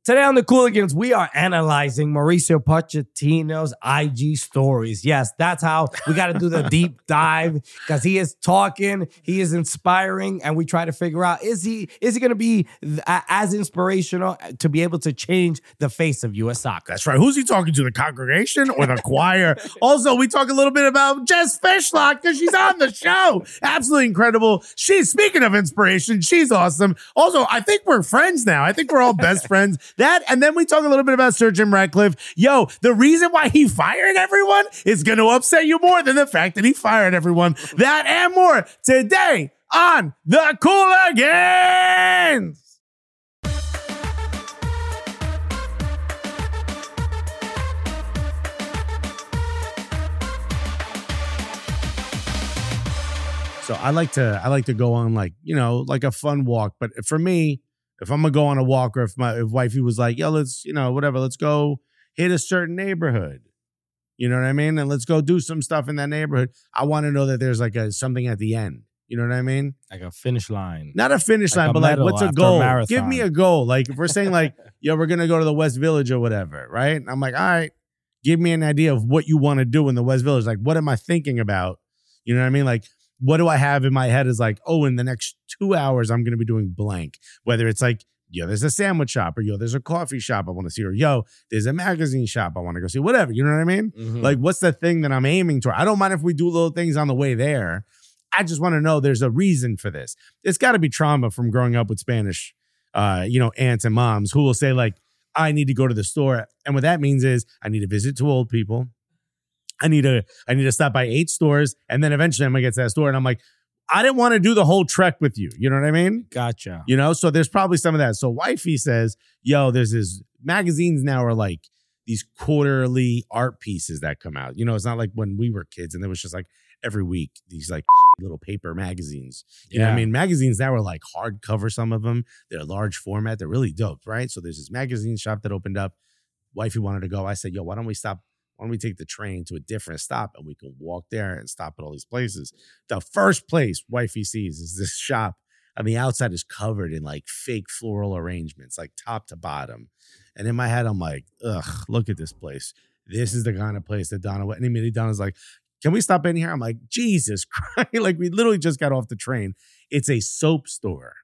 Today on the Cooligans, we are analyzing Mauricio Pochettino's IG stories. Yes, that's how we got to do the deep dive because he is talking, he is inspiring, and we try to figure out, is he going to be as inspirational to be able to change the face of U.S. soccer? That's right. Who's he talking to, the congregation or the choir? Also, we talk a little bit about Jess Fishlock because she's on the show. Absolutely incredible. Speaking of inspiration, she's awesome. Also, I think we're friends now. I think we're all best friends. That, and then we talk a little bit about Sir Jim Ratcliffe. Yo, the reason why he fired everyone is going to upset you more than the fact that he fired everyone. That and more today on The Cooligans. So I like to go on like a fun walk. But for me, if I'm gonna go on a walk, or if wifey was like, yo, let's go hit a certain neighborhood, you know what I mean? And let's go do some stuff in that neighborhood. I want to know that there's like something at the end. You know what I mean? Like a finish line. Not a finish line, but like, what's a goal? Give me a goal. Like if we're saying like, yo, we're gonna go to the West Village or whatever, right? And I'm like, all right, give me an idea of what you want to do in the West Village. Like, what am I thinking about? You know what I mean? Like, what do I have in my head is like, oh, in the next 2 hours, I'm going to be doing blank. Whether it's like, yo, there's a sandwich shop, or yo, there's a coffee shop I want to see, or yo, there's a magazine shop I want to go see, whatever. You know what I mean? Mm-hmm. Like, what's the thing that I'm aiming toward? I don't mind if we do little things on the way there. I just want to know there's a reason for this. It's got to be trauma from growing up with Spanish, aunts and moms who will say like, I need to go to the store. And what that means is I need to visit 2 old people. I need to stop by 8 stores, and then eventually I'm gonna get to that store, and I'm like, I didn't want to do the whole trek with you. You know what I mean? Gotcha. So there's probably some of that. So wifey says, yo, there's this magazines now are like these quarterly art pieces that come out. It's not like when we were kids and it was just like every week these like little paper magazines. You know what I mean? Magazines now are like hardcover, some of them. They're large format. They're really dope, right? So there's this magazine shop that opened up. Wifey wanted to go. I said, yo, why don't we take the train to a different stop and we can walk there and stop at all these places? The first place wifey sees is this shop. On the outside is covered in like fake floral arrangements, like top to bottom. And in my head, I'm like, ugh, look at this place. This is the kind of place that Donna went. And immediately Donna's like, can we stop in here? I'm like, Jesus Christ. Like we literally just got off the train. It's a soap store.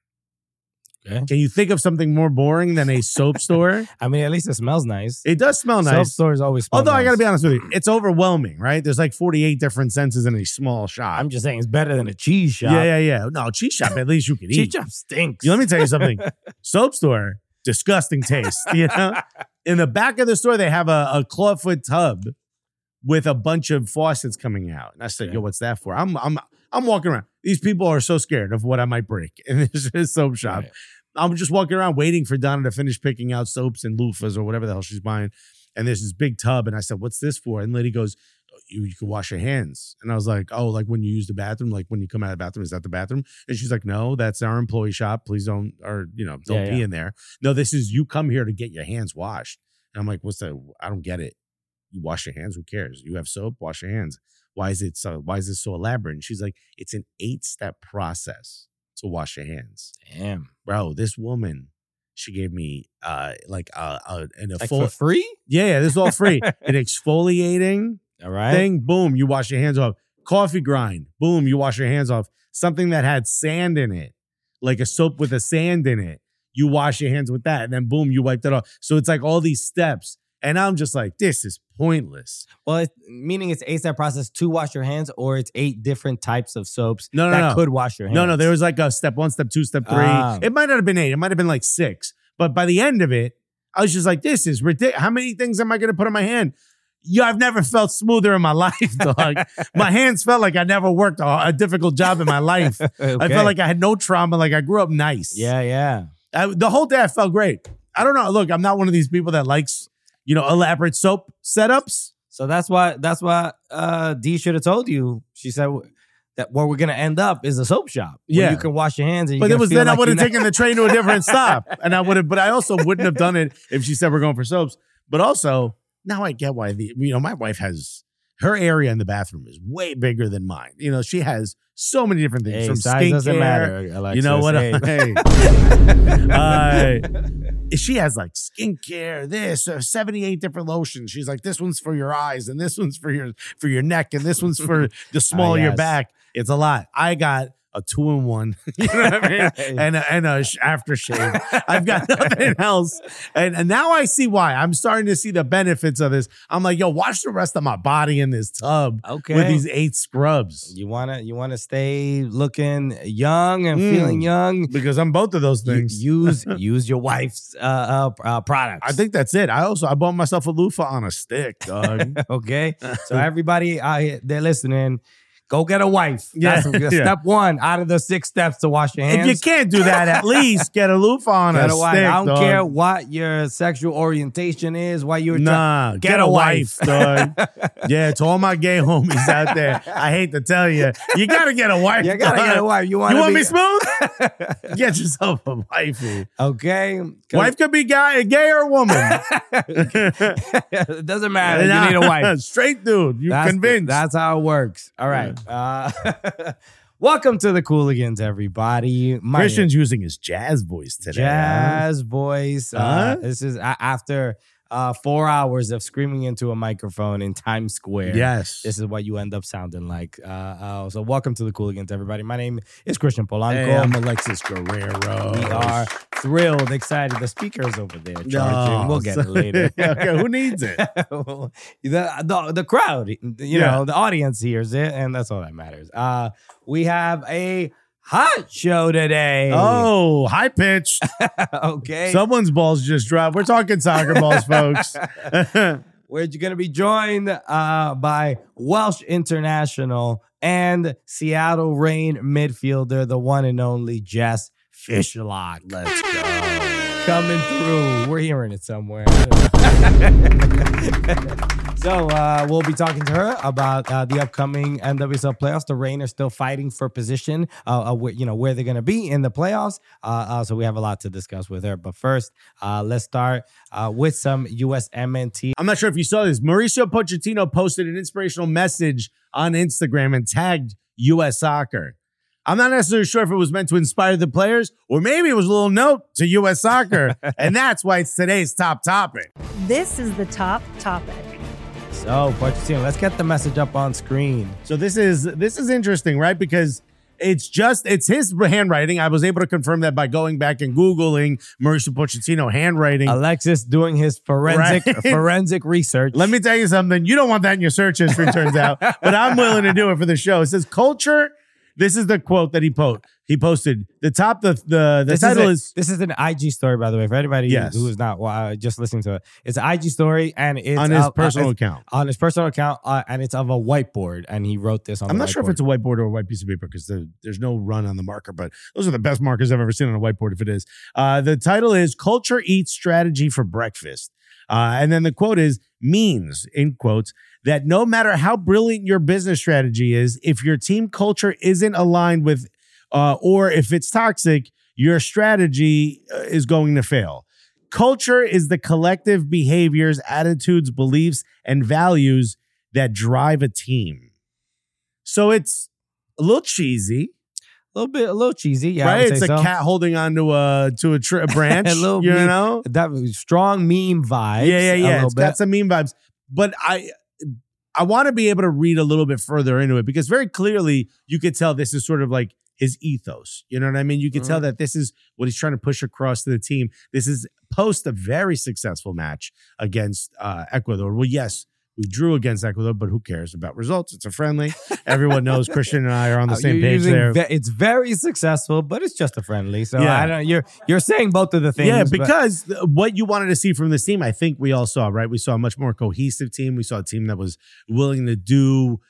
Okay. Can you think of something more boring than a soap store? I mean, at least it smells nice. It does smell nice. Soap stores always smell Although nice. I got to be honest with you, it's overwhelming, right? There's like 48 different senses in a small shop. I'm just saying it's better than a cheese shop. Yeah. No, cheese shop, at least you can eat. Cheese shop stinks. Let me tell you something. Soap store, disgusting taste. In the back of the store, they have a clawfoot tub with a bunch of faucets coming out. And I said, yo, what's that for? I'm walking around. These people are so scared of what I might break in this soap shop. Right. I'm just walking around waiting for Donna to finish picking out soaps and loofahs or whatever the hell she's buying. And there's this big tub. And I said, what's this for? And the lady goes, you can wash your hands. And I was like, oh, like when you use the bathroom, like when you come out of the bathroom, is that the bathroom? And she's like, no, that's our employee shop. Please don't pee in there. No, this is, you come here to get your hands washed. And I'm like, I don't get it. You wash your hands. Who cares? You have soap, wash your hands. Why is this so elaborate? And she's like, it's an 8-step process to wash your hands. Damn. Bro, this woman, she gave me for free? Yeah, this is all free. An exfoliating thing, boom, you wash your hands off. Coffee grind, boom, you wash your hands off. Something that had sand in it, like a soap with a sand in it, you wash your hands with that, and then boom, you wiped it off. So it's like all these steps. And I'm just like, this is pointless. Well, meaning it's 8-step process to wash your hands, or it's 8 different types of soaps that could wash your hands. No, there was like a step 1, step 2, step 3. It might not have been 8. It might have been like 6. But by the end of it, I was just like, this is ridiculous. How many things am I going to put on my hand? I've never felt smoother in my life, dog. My hands felt like I never worked a difficult job in my life. Okay. I felt like I had no trauma. Like I grew up nice. Yeah. The whole day I felt great. I don't know. Look, I'm not one of these people that likes elaborate soap setups. So that's why Dee should have told you. She said that where we're gonna end up is a soap shop. Where you can wash your hands. And but it was then I would have taken the train to a different stop, and I would have. But I also wouldn't have done it if she said we're going for soaps. But also now I get why my wife has her area in the bathroom is way bigger than mine. You know, she has so many different things. Hey, from size doesn't skincare. matter, Alexis. You know what? Hey. She has like skincare, this 78 different lotions. She's like, this one's for your eyes, and this one's for your neck, and this one's for the small of your Yes. back. It's a lot. I got a 2-in-1, you know what I mean? and a aftershave. I've got nothing else. And now I see why. I'm starting to see the benefits of this. I'm like, yo, wash the rest of my body in this tub Okay. with these 8 scrubs. You wanna stay looking young and feeling young. Because I'm both of those things. Use your wife's products. I think that's it. I bought myself a loofah on a stick, dog. Okay. So everybody out here, they're listening. Go get a wife. Yeah. That's Yeah. step 1 out of the 6 steps to wash your hands. If you can't do that, at least get a loofah on Get a a wife. stick, I don't dog. care what your sexual orientation is, why you're Nah, get a wife, dog. Yeah, to all my gay homies out there, I hate to tell you, you gotta get a wife. You gotta dog. get a wife. You want me smooth? Get yourself a wifey. Okay. Wife could be gay or woman. It doesn't matter. You need a wife. Straight dude. You convinced. That's how it works. All right. Welcome to the Cooligans, everybody. Christian's using his jazz voice today. Jazz voice. Huh? This is after 4 hours of screaming into a microphone in Times Square. Yes. This is what you end up sounding like. So welcome to the Cooligans, everybody. My name is Christian Polanco. Hey, I'm Alexis Guerrero. We are thrilled, excited. The speaker's over there charging. Oh, We'll get it later. Okay, who needs it? the crowd, the audience hears it, and that's all that matters. We have a hot show today. Oh, high pitched. Okay. Someone's balls just dropped. We're talking soccer balls, folks. We're going to be joined by Welsh international and Seattle Reign midfielder, the one and only Jess Fishlock. Let's go. Coming through. We're hearing it somewhere. So we'll be talking to her about the upcoming NWSL playoffs. The Reign are still fighting for position, where they're going to be in the playoffs. So we have a lot to discuss with her. But first, let's start with some USMNT. I'm not sure if you saw this. Mauricio Pochettino posted an inspirational message on Instagram and tagged U.S. Soccer. I'm not necessarily sure if it was meant to inspire the players or maybe it was a little note to U.S. Soccer. And that's why it's today's top topic. This is the top topic. So, Pochettino, let's get the message up on screen. So this is interesting, right? Because it's his handwriting. I was able to confirm that by going back and Googling Mauricio Pochettino handwriting. Alexis doing his forensic research. Let me tell you something. You don't want that in your search history, turns out. But I'm willing to do it for the show. It says culture. This is the quote that he posted. The title is this is an IG story, by the way, for anybody Yes. who is not just listening to it. It's an IG story, and it's on his personal account. On his personal account, and it's of a whiteboard, and he wrote this on. I'm the not sure if whiteboard. it's a whiteboard or a white piece of paper because there's no run on the marker, but those are the best markers I've ever seen on a whiteboard if it is. The title is Culture Eats Strategy for Breakfast. And then the quote is, means, in quotes, that no matter how brilliant your business strategy is, if your team culture isn't aligned with, or if it's toxic, your strategy is going to fail. Culture is the collective behaviors, attitudes, beliefs, and values that drive a team. So it's a little cheesy. a little cheesy, yeah. Right? I would It's say a so. cat holding onto a branch. A little you meme- know? that strong meme vibes. Yeah. a little It's bit. got some meme vibes. But I want to be able to read a little bit further into it because very clearly you could tell this is sort of like his ethos. You know what I mean? You could tell that this is what he's trying to push across to the team. This is post a very successful match against Ecuador. Well, yes, we drew against Ecuador, but who cares about results? It's a friendly. Everyone knows Christian and I are on the same You're page using there. it's very successful, but it's just a friendly. So Yeah. I don't. You're saying both of the things. Yeah, but- because what you wanted to see from this team, I think we all saw, right? We saw a much more cohesive team. We saw a team that was willing to do,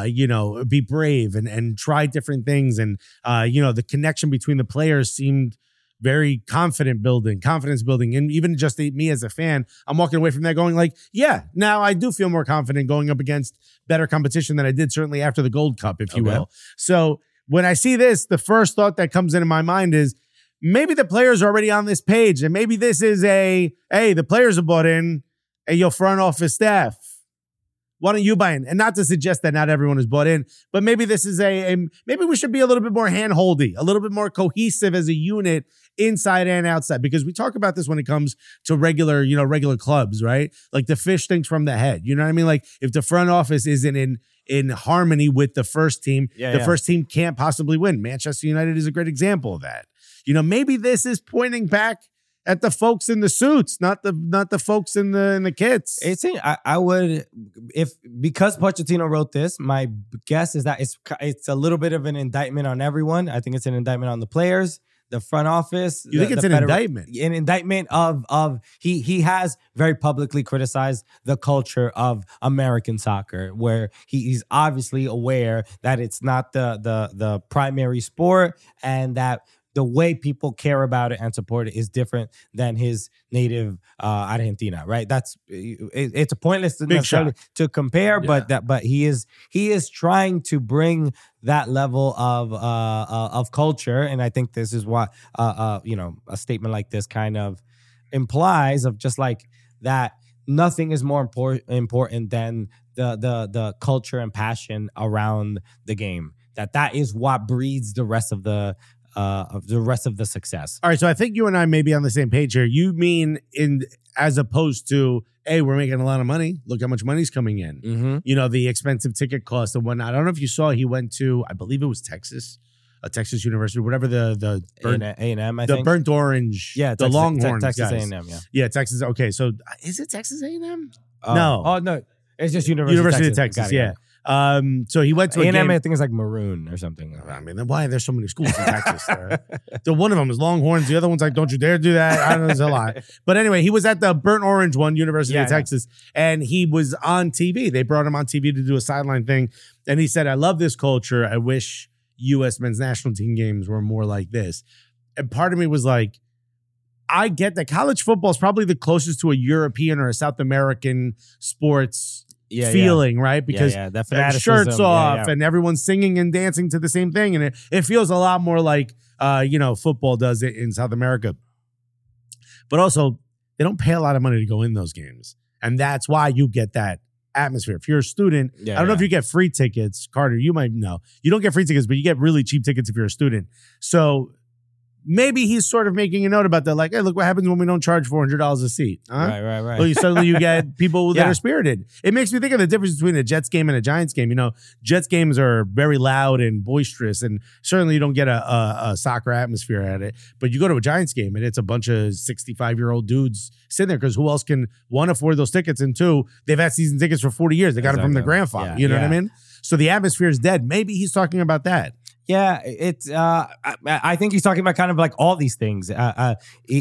be brave and try different things. And, the connection between the players seemed very confidence building. And even just me as a fan, I'm walking away from that going like, yeah, now I do feel more confident going up against better competition than I did certainly after the Gold Cup, if you Okay. will. So when I see this, the first thought that comes into my mind is, maybe the players are already on this page, and maybe this is the players are bought in, and your front office staff. Why don't you buy in? And not to suggest that not everyone is bought in, but maybe this is maybe we should be a little bit more handholdy, a little bit more cohesive as a unit inside and outside, because we talk about this when it comes to regular clubs, right? Like the fish stinks from the head. You know what I mean? Like if the front office isn't in harmony with the first team, the first team can't possibly win. Manchester United is a great example of that. Maybe this is pointing back at the folks in the suits, not the folks in the kits. I would, because Pochettino wrote this, my guess is that it's a little bit of an indictment on everyone. I think it's an indictment on the players, the front office. You think it's an indictment? An indictment of he has very publicly criticized the culture of American soccer, where he's obviously aware that it's not the primary sport, and that the way people care about it and support it is different than his native Argentina, right? It's pointless to compare, but he is trying to bring that level of culture, and I think this is what a statement like this kind of implies, of just like that. Nothing is more important than the culture and passion around the game. That is what breeds the rest of the success. All right, so I think you and I may be on the same page here. You mean as opposed to, hey, we're making a lot of money. Look how much money's coming in. Mm-hmm. The expensive ticket cost and whatnot. I don't know if you saw, he went to, I believe it was Texas University, whatever the A&M, I the think. Burnt Orange, the Texas, Longhorns Texas guys. A&M, yeah, Texas. Okay, so is it Texas A&M? No. Oh no, it's just University of Texas. Yeah. So he went to a game. I think it's like Maroon or something. I mean, then why are there so many schools in Texas? The one of them is Longhorns. The other one's like, don't you dare do that. I don't know, there's a lot. But anyway, he was at the Burnt Orange one, University of Texas, and he was on TV. They brought him on TV to do a sideline thing. And he said, I love this culture. I wish U.S. men's national team games were more like this. And part of me was like, I get that college football is probably the closest to a European or a South American sports feeling, right? Because the shirts off and everyone's singing and dancing to the same thing. And it feels a lot more like, football does it in South America. But also, they don't pay a lot of money to go in those games. And that's why you get that atmosphere. If you're a student, I don't know if you get free tickets. Carter, you might know. You don't get free tickets, but you get really cheap tickets if you're a student. So maybe he's sort of making a note about that. Like, hey, look what happens when we don't charge $400 a seat. Huh? Right. Well, suddenly you get people that are spirited. It makes me think of the difference between a Jets game and a Giants game. Jets games are very loud and boisterous, and certainly you don't get a soccer atmosphere at it. But you go to a Giants game, and it's a bunch of 65-year-old dudes sitting there, because who else can, one, afford those tickets, and two, they've had season tickets for 40 years. They got them from their grandfather. You know what I mean? So the atmosphere is dead. Maybe he's talking about that. Yeah, it's. I think he's talking about kind of like all these things. The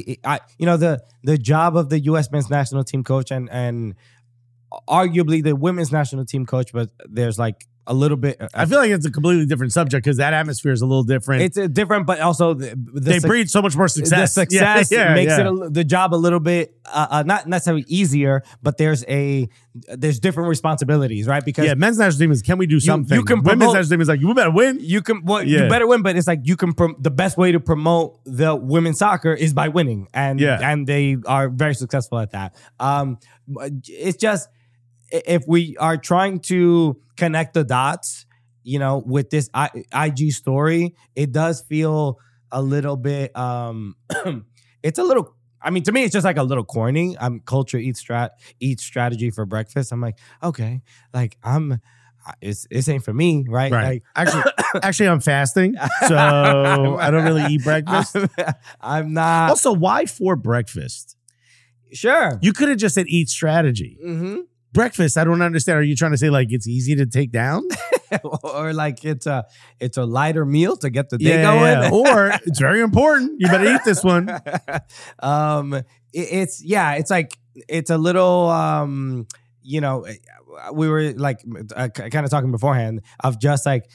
job of the U.S. men's national team coach and arguably the women's national team coach, but there's like a little bit. I feel like it's a completely different subject, because that atmosphere is a little different. It's different, but also they breed so much more success. The success makes it the job a little bit not necessarily easier, but there's different responsibilities, right? Because men's national team is, can we do something? You can women's national team is like, you better win. You better win, but it's like you can. The best way to promote the women's soccer is by winning, and they are very successful at that. It's just, if we are trying to connect the dots, with this IG story, it does feel a little bit. It's a little. I mean, to me, it's just like a little corny. Culture eats strategy for breakfast. I'm like, okay, like this ain't for me, right? Right. Like, actually, I'm fasting, so I don't really eat breakfast. I'm not. Also, why for breakfast? Sure, you could have just said eat strategy. Mm-hmm. Breakfast, I don't understand. Are you trying to say like it's easy to take down? Or like it's a lighter meal to get the day going? Yeah. Or it's very important. You better eat this one. It's like, it's a little, we were like kind of talking beforehand of just like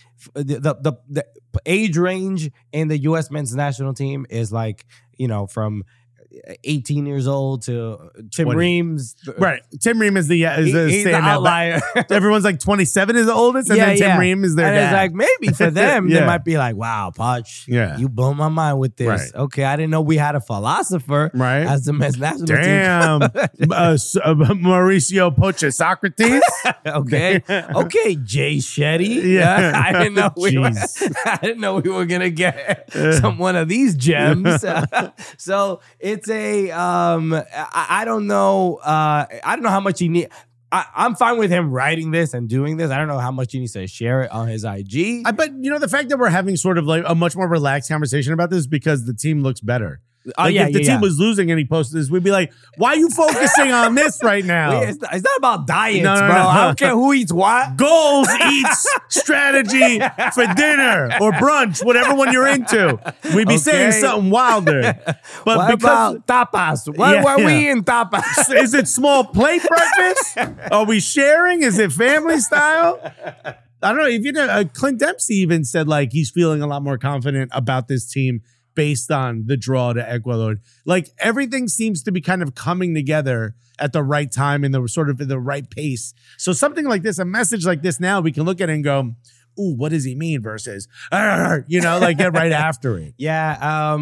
the age range in the U.S. men's national team is like, from 18 years old to Tim 20. Reams. Right. Tim Ream is the He's the standout. outlier. Everyone's like 27 is the oldest, and then Tim Ream is their and dad. it's like, maybe for them, Yeah. they might be like, wow, Poch, Yeah. you blow my mind with this. Right. Okay, I didn't know we had a philosopher Right. as the men's national Damn. Mauricio Poche Socrates. team. Okay, Jay Shetty. Yeah. I didn't know we were, Jeez. I didn't know we were gonna get one of these gems. So it's a I don't know. I don't know how much he need. I'm fine with him writing this and doing this. I don't know how much he needs to share it on his IG. But the fact that we're having sort of like a much more relaxed conversation about this is because the team looks better. Like if the team was losing and he posted this, we'd be like, why are you focusing on this right now? It's not about diets, No, bro. no. I don't care who eats what. Goals, eats, strategy for dinner or brunch, whatever one you're into. We'd be saying something wilder. But What because about tapas? Why are we eating tapas? is it small plate breakfast? Are we sharing? Is it family style? I don't know. If Clint Dempsey even said like he's feeling a lot more confident about this team based on the draw to Ecuador. Like everything seems to be kind of coming together at the right time and the sort of the right pace. So something like this, a message like this now, we can look at it and go, ooh, what does he mean versus, like get right after it. Yeah,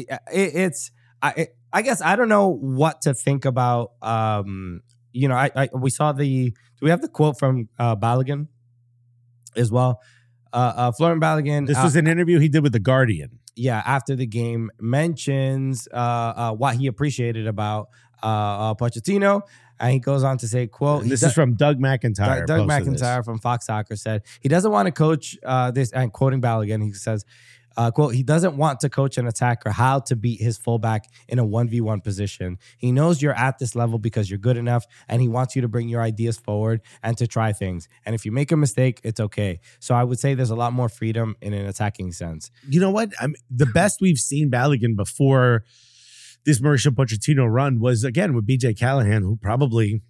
I guess I don't know what to think about. We saw do we have the quote from Balogun as well? Florian Balogun. This was an interview he did with The Guardian. Yeah, after the game, mentions what he appreciated about Pochettino. And he goes on to say, quote, This is from Doug McIntyre. Doug McIntyre from Fox Soccer said, he doesn't want to coach this, and quoting Balogun, he says, quote, he doesn't want to coach an attacker how to beat his fullback in a 1v1 position. He knows you're at this level because you're good enough, and he wants you to bring your ideas forward and to try things. And if you make a mistake, it's okay. So I would say there's a lot more freedom in an attacking sense. You know what? The best we've seen Balogun before this Mauricio Pochettino run was, again, with BJ Callahan, who probably,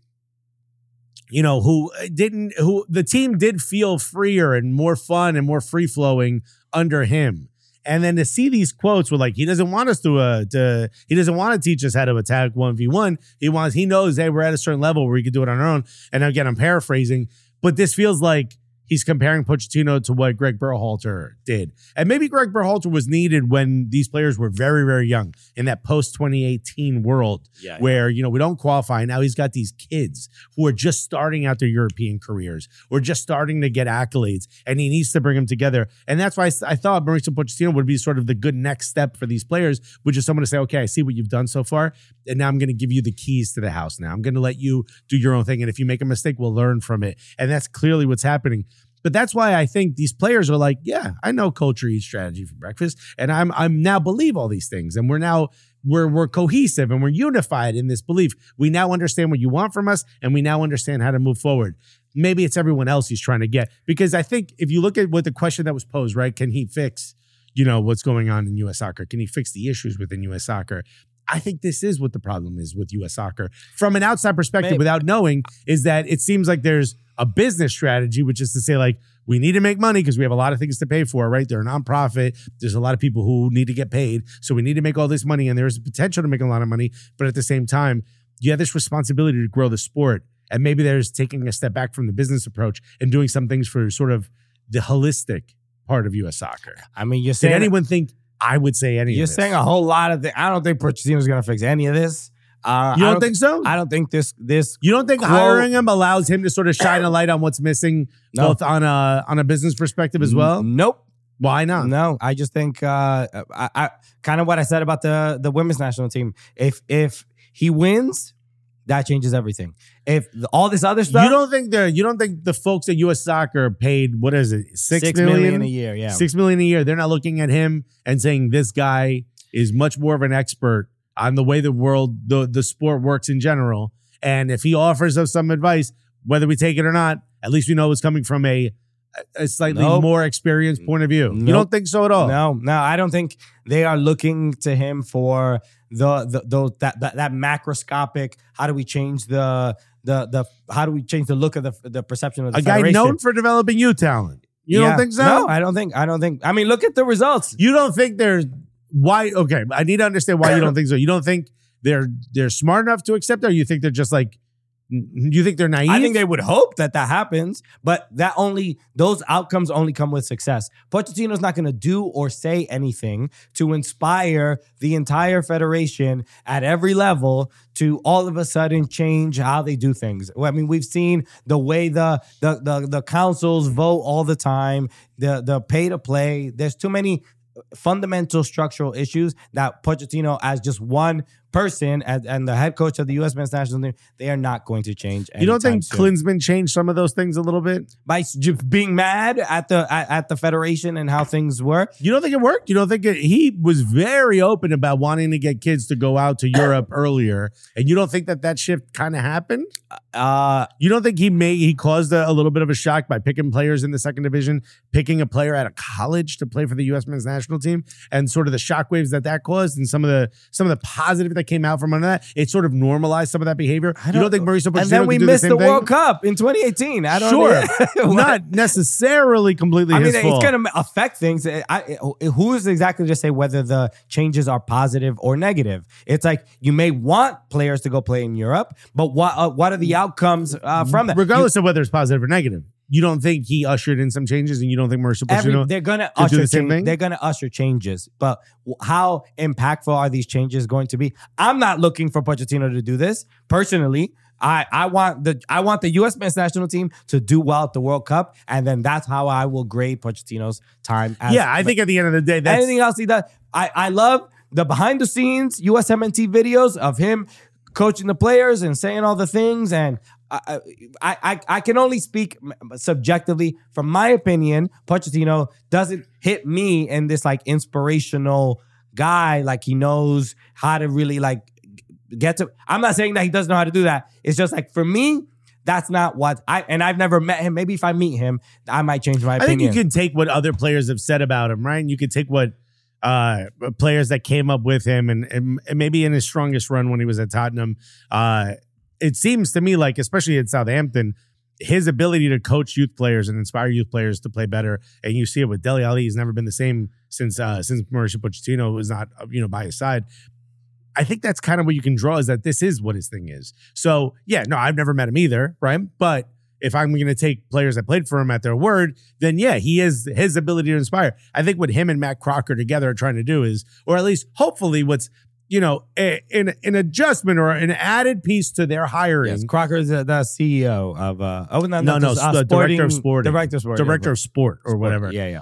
who the team did feel freer and more fun and more free-flowing under him. And then to see these quotes were like, he doesn't want us he doesn't want to teach us how to attack 1v1. He knows, hey, we're at a certain level where we can do it on our own. And again, I'm paraphrasing, but this feels like he's comparing Pochettino to what Greg Berhalter did. And maybe Greg Berhalter was needed when these players were very, very young in that post-2018 world where, we don't qualify. Now he's got these kids who are just starting out their European careers or just starting to get accolades, and he needs to bring them together. And that's why I thought Mauricio Pochettino would be sort of the good next step for these players, which is someone to say, okay, I see what you've done so far, and now I'm going to give you the keys to the house now. I'm going to let you do your own thing, and if you make a mistake, we'll learn from it. And that's clearly what's happening. But that's why I think these players are like, yeah, I know culture eats strategy for breakfast, and I'm now believe all these things, and we're cohesive and we're unified in this belief. We now understand what you want from us, and we now understand how to move forward. Maybe it's everyone else he's trying to get, because I think if you look at what the question that was posed, right? Can he fix, what's going on in U.S. soccer? Can he fix the issues within U.S. soccer? I think this is what the problem is with U.S. soccer. From an outside perspective, without knowing, is that it seems like there's a business strategy, which is to say, like, we need to make money because we have a lot of things to pay for, right? They're a nonprofit. There's a lot of people who need to get paid. So we need to make all this money, and there's a potential to make a lot of money. But at the same time, you have this responsibility to grow the sport. And maybe there's taking a step back from the business approach and doing some things for sort of the holistic part of U.S. soccer. I mean, you're saying... Did anyone think I would say any of this? You're saying a whole lot of things. I don't think Pochettino's going to fix any of this. You don't think so? I don't think this. You don't think hiring him allows him to sort of shine a light on what's missing, both on a business perspective as well? Nope. Why not? No, I just think I kind of what I said about the women's national team. If he wins, that changes everything. If all this other stuff, you don't think the folks at U.S. Soccer paid, what is it, $6 million a year? Yeah, $6 million a year. They're not looking at him and saying this guy is much more of an expert on the way the sport works in general. And if he offers us some advice, whether we take it or not, at least we know it's coming from a slightly more experienced point of view. You don't think so at all? No, I don't think they are looking to him for that macroscopic. How do we change the look of the perception of the guy federation? known for developing youth talent. You don't think so? No, I don't think. I mean, look at the results. You don't think there's why? Okay, I need to understand why you don't think so. You don't think they're smart enough to accept it, or you think they're just like, you think they're naive? I think they would hope that happens, but those outcomes only come with success. Pochettino's not going to do or say anything to inspire the entire federation at every level to all of a sudden change how they do things. I mean, we've seen the way the councils vote all the time, the pay to play. There's too many fundamental structural issues that Pochettino, as just one person and the head coach of the U.S. men's national team, they are not going to change. You don't think soon. Klinsmann changed some of those things a little bit By being mad at the federation and how things were? You don't think it worked? You don't think he was very open about wanting to get kids to go out to Europe earlier, and you don't think that shift kind of happened? You don't think he caused a little bit of a shock by picking players in the second division, picking a player out of college to play for the U.S. men's national team, and sort of the shockwaves that caused, and some of the positive that came out from under that? It sort of normalized some of that behavior. You don't think Mauricio Pochettino and then we could do missed the the same thing? World Cup in 2018. I don't Sure, not necessarily completely. I mean, his fault. it's going to affect things. Who is exactly to say whether the changes are positive or negative? It's like you may want players to go play in Europe, but what are the outcomes from that? Regardless of whether it's positive or negative, you don't think he ushered in some changes, and you don't think Mauricio Pochettino they're going to do usher the same thing? They're going to usher changes, but how impactful are these changes going to be? I'm not looking for Pochettino to do this personally. I want the U.S. men's national team to do well at the World Cup, and then that's how I will grade Pochettino's time. I think at the end of the day, that's anything else he does. I love the behind the scenes USMNT videos of him coaching the players and saying all the things, and I can only speak subjectively. From my opinion, Pochettino doesn't hit me in this like inspirational guy, like he knows how to really like get to. I'm not saying that he doesn't know how to do that. It's just like, for me, that's not what I've never met him. Maybe if I meet him, I might change my opinion. I think you can take what other players have said about him, right? And you could take what players that came up with him, and maybe in his strongest run when he was at Tottenham. It seems to me like, especially at Southampton, his ability to coach youth players and inspire youth players to play better, and you see it with Dele Alli. He's never been the same since Mauricio Pochettino was not by his side. I think that's kind of what you can draw, is that this is what his thing is. So yeah, no, I've never met him either, right? But if I'm going to take players that played for him at their word, then yeah, he is his ability to inspire. I think what him and Matt Crocker together are trying to do is, or at least hopefully what's, an adjustment or an added piece to their hiring. Yes, Crocker's the CEO of the Director of Sport. Director of Sport or whatever. Yeah.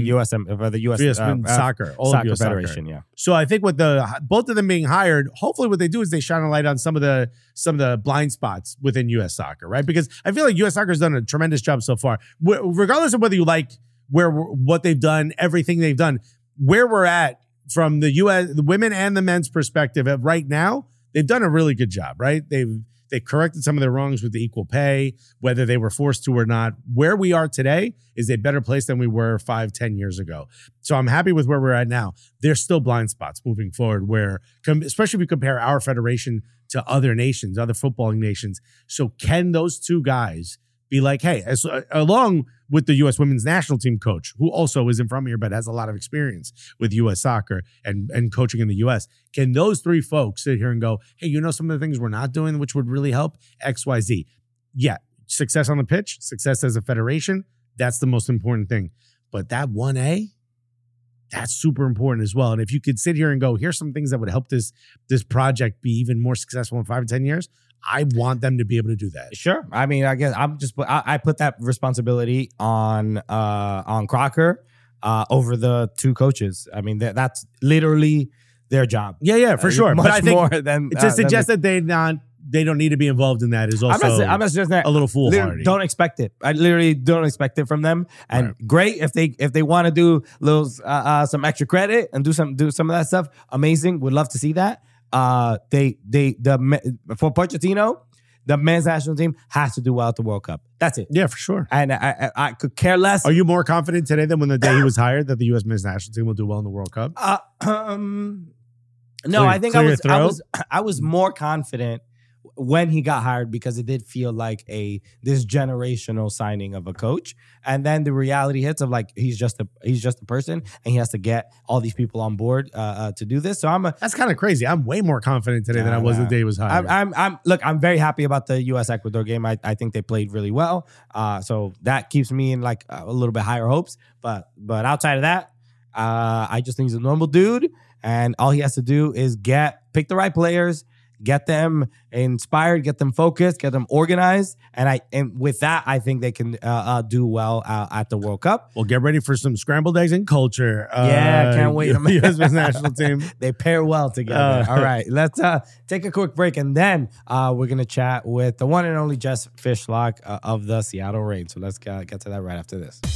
The US Soccer. All Soccer of US Federation, Soccer. yeah. So I think with both of them being hired, hopefully what they do is they shine a light on some of the blind spots within US Soccer, right? Because I feel like US Soccer has done a tremendous job so far. Regardless of whether you like what they've done, everything they've done, where we're at from the women and the men's perspective right now, they've done a really good job, right? They corrected some of their wrongs with the equal pay, whether they were forced to or not. Where we are today is a better place than we were 5-10 years ago. So I'm happy with where we're at now. There's still blind spots moving forward, where, especially if we compare our federation to other nations, other footballing nations. So can those two guys be like, hey, along with the U.S. women's national team coach, who also isn't from here but has a lot of experience with U.S. soccer and coaching in the U.S., can those three folks sit here and go, hey, some of the things we're not doing which would really help X, Y, Z? Yeah, success on the pitch, success as a federation, that's the most important thing. But that 1A, that's super important as well. And if you could sit here and go, here's some things that would help this project be even more successful in 5 to 10 years, I want them to be able to do that. Sure. I mean, I guess I put that responsibility on Crocker over the two coaches. I mean, that's literally their job. Yeah, for sure. Much but I think more than to suggest that they don't need to be involved in that is also I'm not suggesting that. A little foolhardy. Don't expect it. I literally don't expect it from them. And great if they want to do little some extra credit and do some of that stuff. Amazing. Would love to see that. For Pochettino, the men's national team has to do well at the World Cup. That's it. Yeah, for sure. And I could care less. Are you more confident today than when the day he was hired that the U.S. men's national team will do well in the World Cup? No, I think I was more confident when he got hired, because it did feel like this generational signing of a coach. And then the reality hits of like he's just a person, and he has to get all these people on board to do this. So that's kind of crazy. I'm way more confident today than I was the day he was hired. I'm very happy about the U.S. Ecuador game. I think they played really well. So that keeps me in like a little bit higher hopes. But outside of that, I just think he's a normal dude, and all he has to do is pick the right players, get them inspired, get them focused, get them organized, and with that, I think they can do well at the World Cup. Well, get ready for some scrambled eggs and culture. Can't wait. U.S. national team. They pair well together. All right, let's take a quick break, and then we're gonna chat with the one and only Jess Fishlock of the Seattle Reign. So let's get to that right after this.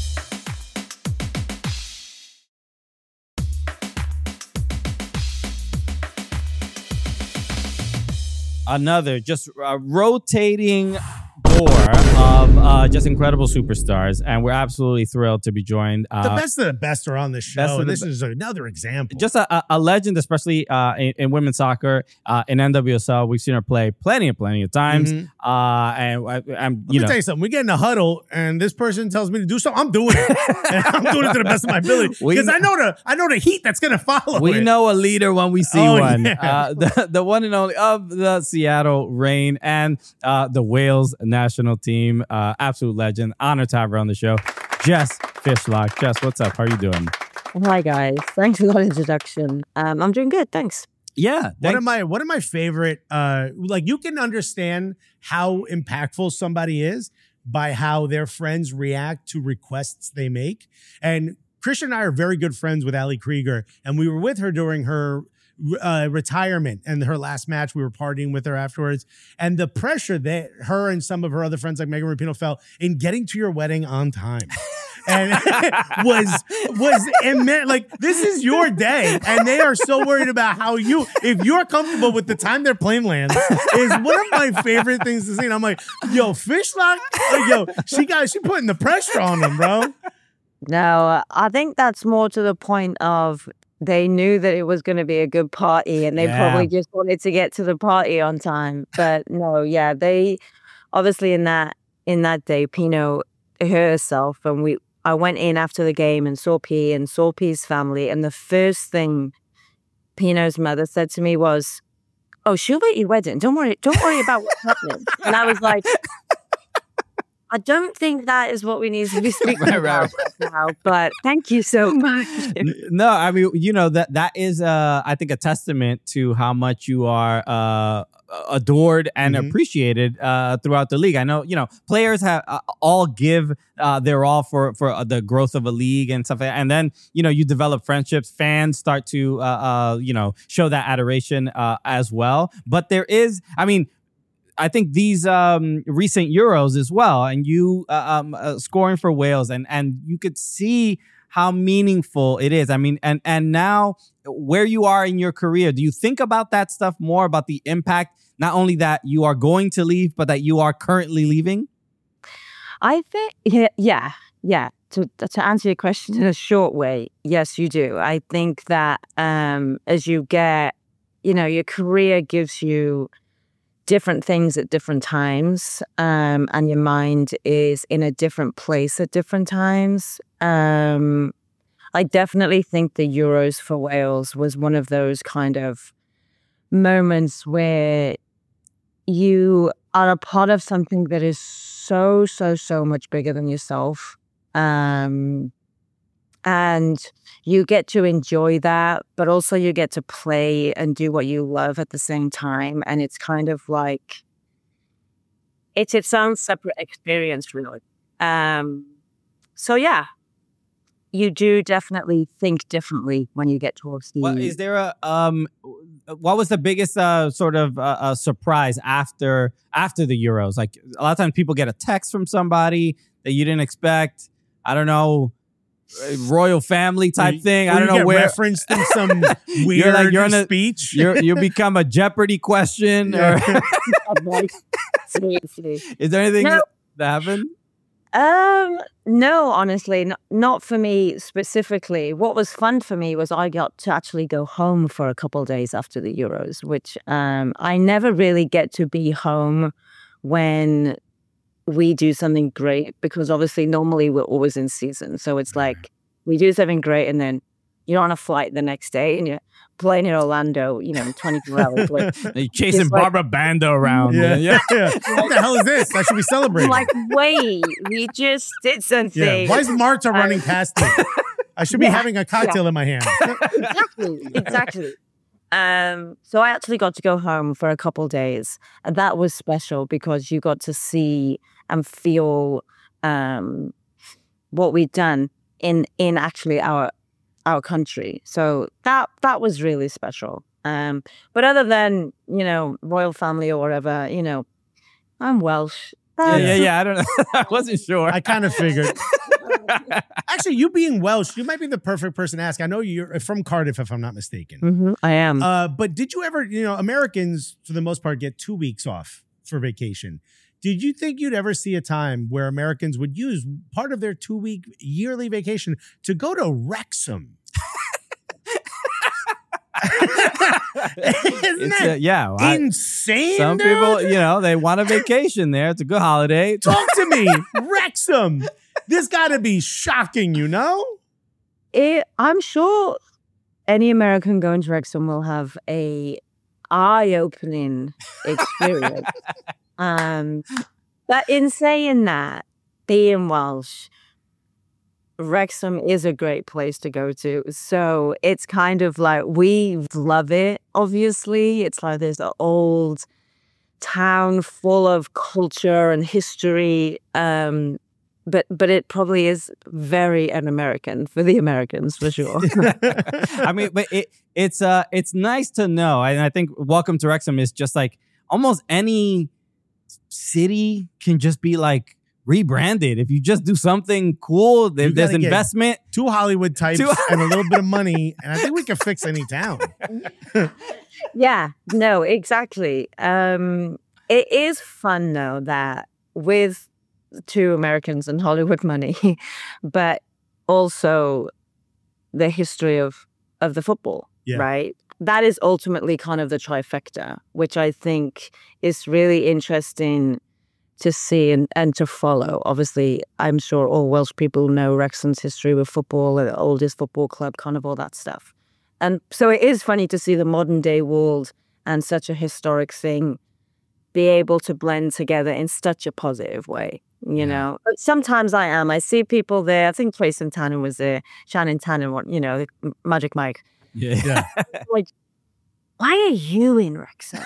Another just rotating door of just incredible superstars, and we're absolutely thrilled to be joined. The best of the best are on this show. This is another example. Just a legend, especially in women's soccer, in NWSL. We've seen her play plenty of times. And Let me tell you something. We get in a huddle, and this person tells me to do something. I'm doing it. And I'm doing it to the best of my ability because I know the heat that's going to follow. We know a leader when we see one. Yeah. The one and only of the Seattle Reign and the Wales national team. Absolute legend. Honored to have her on the show. Jess Fishlock. Jess, what's up? How are you doing? Hi, guys. Thanks for that introduction. I'm doing good. Thanks. Yeah. One of my favorite, like you can understand how impactful somebody is by how their friends react to requests they make. And Christian and I are very good friends with Ali Krieger, and we were with her during her retirement and her last match. We were partying with her afterwards, and the pressure that her and some of her other friends like Megan Rapinoe felt in getting to your wedding on time. And was immense. Like, this is your day, and they are so worried about if you're comfortable with the time their plane lands, is one of my favorite things to see. And I'm like, yo, Fishlock, she putting the pressure on them, bro. No, I think that's more to the point of they knew that it was going to be a good party, and they probably just wanted to get to the party on time. But no, yeah, they obviously in that day, Pino herself, and I went in after the game and saw P and saw P's family, and the first thing Pino's mother said to me was, "Oh, she'll be at your wedding. Don't worry about what's happening." And I was like, I don't think that is what we need to be speaking about right now, but thank you so much. No, I mean, that is, I think, a testament to how much you are adored and appreciated throughout the league. I know, players have all give their all for the growth of a league and stuff like that. And then, you develop friendships. Fans start to, show that adoration as well. But there is, I think these recent Euros as well, and you scoring for Wales, and you could see how meaningful it is. And now where you are in your career, do you think about that stuff more, about the impact, not only that you are going to leave, but that you are currently leaving? I think, yeah. To answer your question in a short way, yes, you do. I think that as you get, your career gives you different things at different times, and your mind is in a different place at different times. I definitely think the Euros for Wales was one of those kind of moments where you are a part of something that is so much bigger than yourself. And you get to enjoy that, but also you get to play and do what you love at the same time. And it's kind of like, it's its own separate experience, really. So yeah, you do definitely think differently when you get towards the... Well, is there what was the biggest sort of surprise after the Euros? Like, a lot of times people get a text from somebody that you didn't expect. I don't know, royal family type thing. I don't know where referenced in some weird speech. You become a Jeopardy question. Or... Is there anything that happened? No, honestly, not for me specifically. What was fun for me was I got to actually go home for a couple of days after the Euros, which I never really get to be home when we do something great, because obviously normally we're always in season. So it's like we do something great and then you're on a flight the next day and you're playing in Orlando, 24 hours later. You're chasing Barbara Banda around. Yeah. What the hell is this? I should be celebrating. I'm like, wait, we just did something. Yeah. Why is Marta running past me? I should be having a cocktail in my hand. Exactly. So I actually got to go home for a couple of days, and that was special because you got to see and feel what we'd done in actually our country. So that was really special. But other than, royal family or whatever, I'm Welsh. Yeah. I don't know. I wasn't sure. I kind of figured. Actually, you being Welsh, you might be the perfect person to ask. I know you're from Cardiff, if I'm not mistaken. Mm-hmm, I am. But did you ever, Americans, for the most part, get 2 weeks off for vacation. Did you think you'd ever see a time where Americans would use part of their 2-week yearly vacation to go to Wrexham? Isn't that insane? Some dude? people, they want a vacation there. It's a good holiday. Talk to me. Wrexham. This got to be shocking, I'm sure any American going to Wrexham will have a eye-opening experience. But in saying that, being Welsh, Wrexham is a great place to go to. So it's kind of like, we love it, obviously. It's like this old town full of culture and history. But it probably is very un-American for the Americans, for sure. I mean, but it's nice to know. And I think Welcome to Wrexham is just like almost any city can just be like rebranded. If you just do something cool, there's investment. 2 Hollywood types and a little bit of money, and I think we can fix any town. Yeah, no, exactly. It is fun though that with 2 Americans and Hollywood money, but also the history of the football, right? That is ultimately kind of the trifecta, which I think is really interesting to see and to follow. Obviously, I'm sure all Welsh people know Wrexham's history with football, the oldest football club, kind of all that stuff. And so it is funny to see the modern day world and such a historic thing be able to blend together in such a positive way. But sometimes I see people there. I think Trace and Tannen was there, Shannon Tannen, Magic Mike. Yeah. Like, why are you in Wrexham?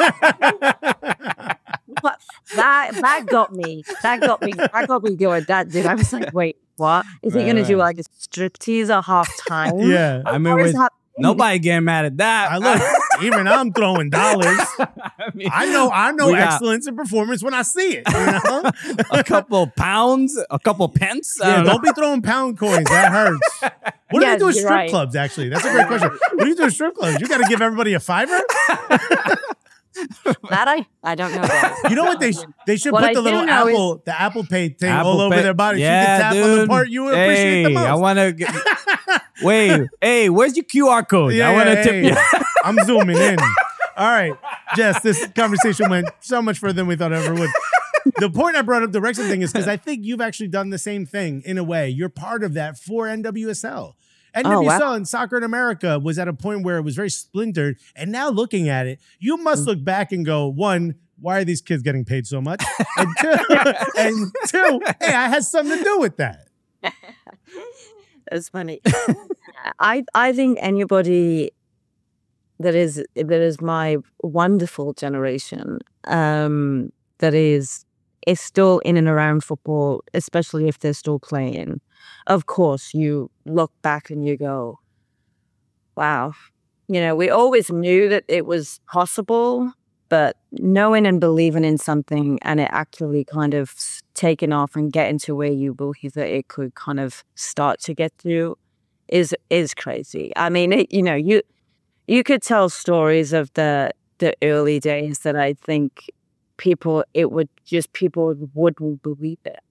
But that got me. That got me going. That did. I was like, wait, what? Is he going to do like a striptease at half-time? Yeah. I mean, nobody getting mad at that. Look, even I'm throwing dollars. I know excellence in performance when I see it. A couple pounds, a couple pence. Don't be throwing pound coins. That hurts. What do they do at strip clubs, actually? That's a great question. What do you do at strip clubs? You got to give everybody a $5? That I don't know about. You know what they should put the little Apple Pay thing all over their body. Yeah, so you can tap on the part you appreciate the most. I want to. Wait, where's your QR code? I want to tip you. I'm zooming in. All right, Jess, this conversation went so much further than we thought it ever would. The point I brought up the Wrexham thing is because I think you've actually done the same thing in a way. You're part of that for NWSL. NWSL and Soccer in America was at a point where it was very splintered. And now looking at it, you must look back and go, 1, why are these kids getting paid so much? And two, hey, I had something to do with that. That's funny. I think anybody that is my wonderful generation, that is still in and around football, especially if they're still playing. Of course, you look back and you go, wow, we always knew that it was possible, but knowing and believing in something and it actually kind of taking off and getting to where you believe that it could kind of start to get to is crazy. I mean, you could tell stories of the early days that I think people wouldn't believe it.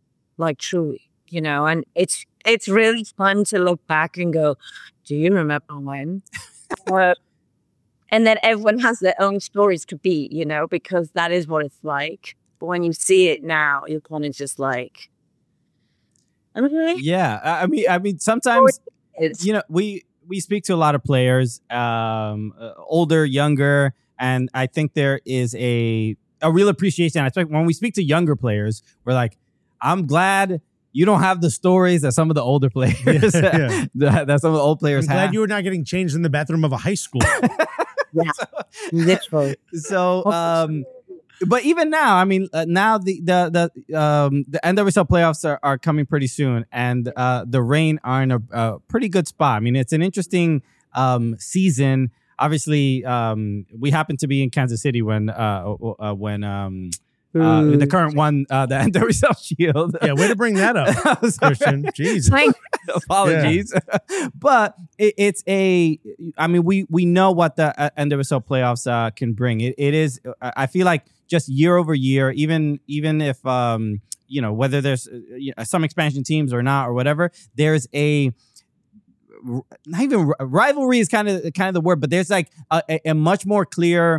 like truly, and it's really fun to look back and go, do you remember when? And then everyone has their own stories to beat, because that is what it's like. But when you see it now, you're kind of just like, okay. Yeah, I mean, sometimes we speak to a lot of players, older, younger, and I think there is a real appreciation. I think when we speak to younger players, we're like, I'm glad you don't have the stories that some of the older players that some of the old players I'm have. glad you were not getting changed in the bathroom of a high school. Yeah, literally. So, but even now, I mean, now the NWSL playoffs are coming pretty soon, and the Reign are in a pretty good spot. I mean, it's an interesting season. Obviously, we happen to be in Kansas City when the current one, the NWSL Shield. Yeah, way to bring that up, Christian. Jesus. Apologies. But I mean, we know what the NWSL playoffs can bring. It is, I feel like, just year over year, even if, whether there's some expansion teams or not or whatever, there's not even rivalry is kind of the word, but there's like a much more clear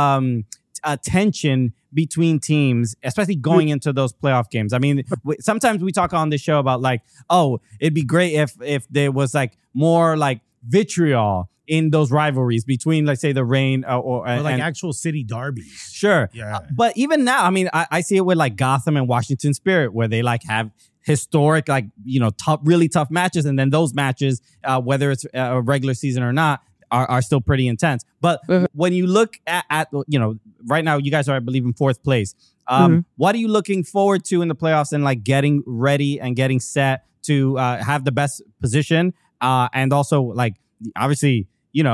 tension between teams, especially going into those playoff games. I mean, sometimes we talk on this show about like, oh, it'd be great if there was like more like vitriol in those rivalries between, let's say, the Reign or actual city derbies. Sure. Yeah. But even now, I mean, I see it with like Gotham and Washington Spirit, where they like have historic, like, really tough matches. And then those matches, whether it's a regular season or not, are still pretty intense. But when you look at right now, you guys are, I believe, in fourth place. What are you looking forward to in the playoffs and like getting ready and getting set to have the best position? And also, like, obviously,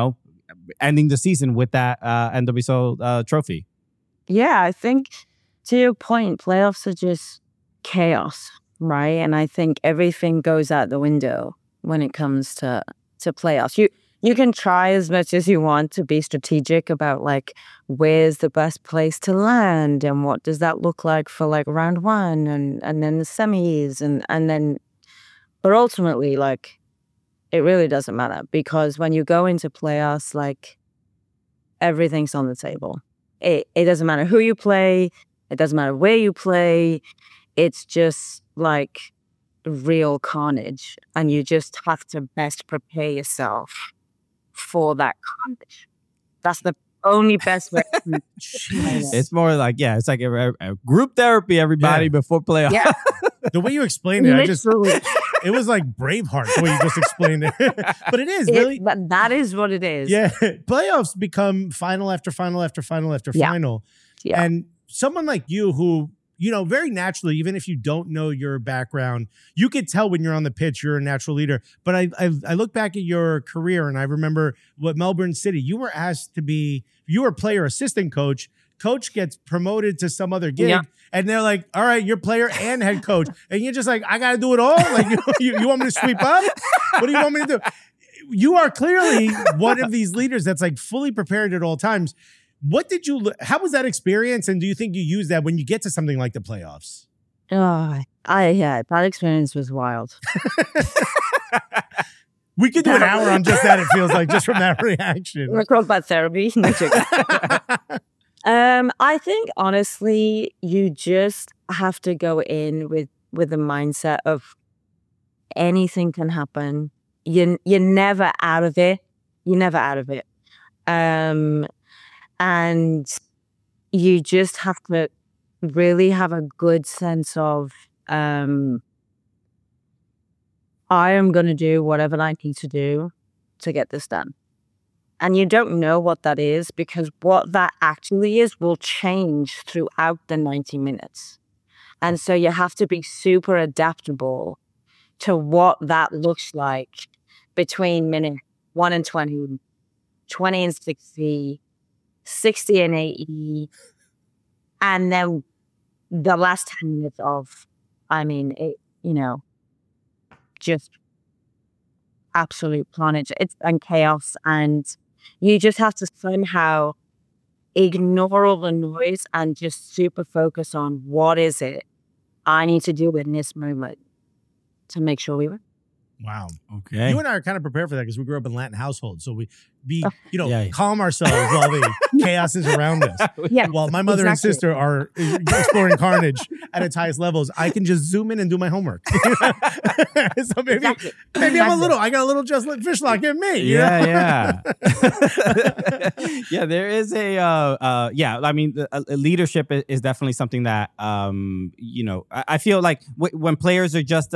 ending the season with that NWSL trophy. Yeah, I think to your point, playoffs are just chaos, right? And I think everything goes out the window when it comes to playoffs. You can try as much as you want to be strategic about like where's the best place to land and what does that look like for like round one and then the semis and then, but ultimately, like, it really doesn't matter, because when you go into playoffs, like, everything's on the table. It doesn't matter who you play. It doesn't matter where you play. It's just like real carnage, and you just have to best prepare yourself for that carnage. That's the only best way. It's more like, it's like a group therapy, everybody, before playoffs. Yeah. The way you explained it, it was like Braveheart the way you just explained it. But it is really. But that is what it is. Yeah. Playoffs become final after final after final after final. Yeah. And someone like you who, very naturally, even if you don't know your background, you could tell when you're on the pitch, you're a natural leader. But I look back at your career and I remember what Melbourne City, you were asked to be, you were player assistant coach. Coach gets promoted to some other gig, and they're like, all right, you're player and head coach. And you're just like, I got to do it all? Like, you want me to sweep up? What do you want me to do? You are clearly one of these leaders that's like fully prepared at all times. How was that experience? And do you think you use that when you get to something like the playoffs? That experience was wild. We could do an hour on just that, it feels like, just from that reaction. We're talking about therapy. I think, honestly, you just have to go in with the mindset of anything can happen. You're never out of it. You're never out of it. And you just have to really have a good sense of, I am going to do whatever I need to do to get this done. And you don't know what that is, because what that actually is will change throughout the 90 minutes. And so you have to be super adaptable to what that looks like between minute 1 and 20, 20 and 60, 60 and 80, and then the last 10 minutes of, just absolute carnage and chaos. And you just have to somehow ignore all the noise and just super focus on what is it I need to do in this moment to make sure we win. Wow. Okay. You and I are kind of prepared for that because we grew up in Latin households. So we Yeah. calm ourselves while the chaos is around us. Yeah. While my mother and Exactly. sister are exploring carnage at its highest levels, I can just zoom in and do my homework. So maybe Exactly. I got a little just like fish lock in me. you know? Yeah. Yeah, there is I mean, leadership is definitely something that, I feel like when players are just,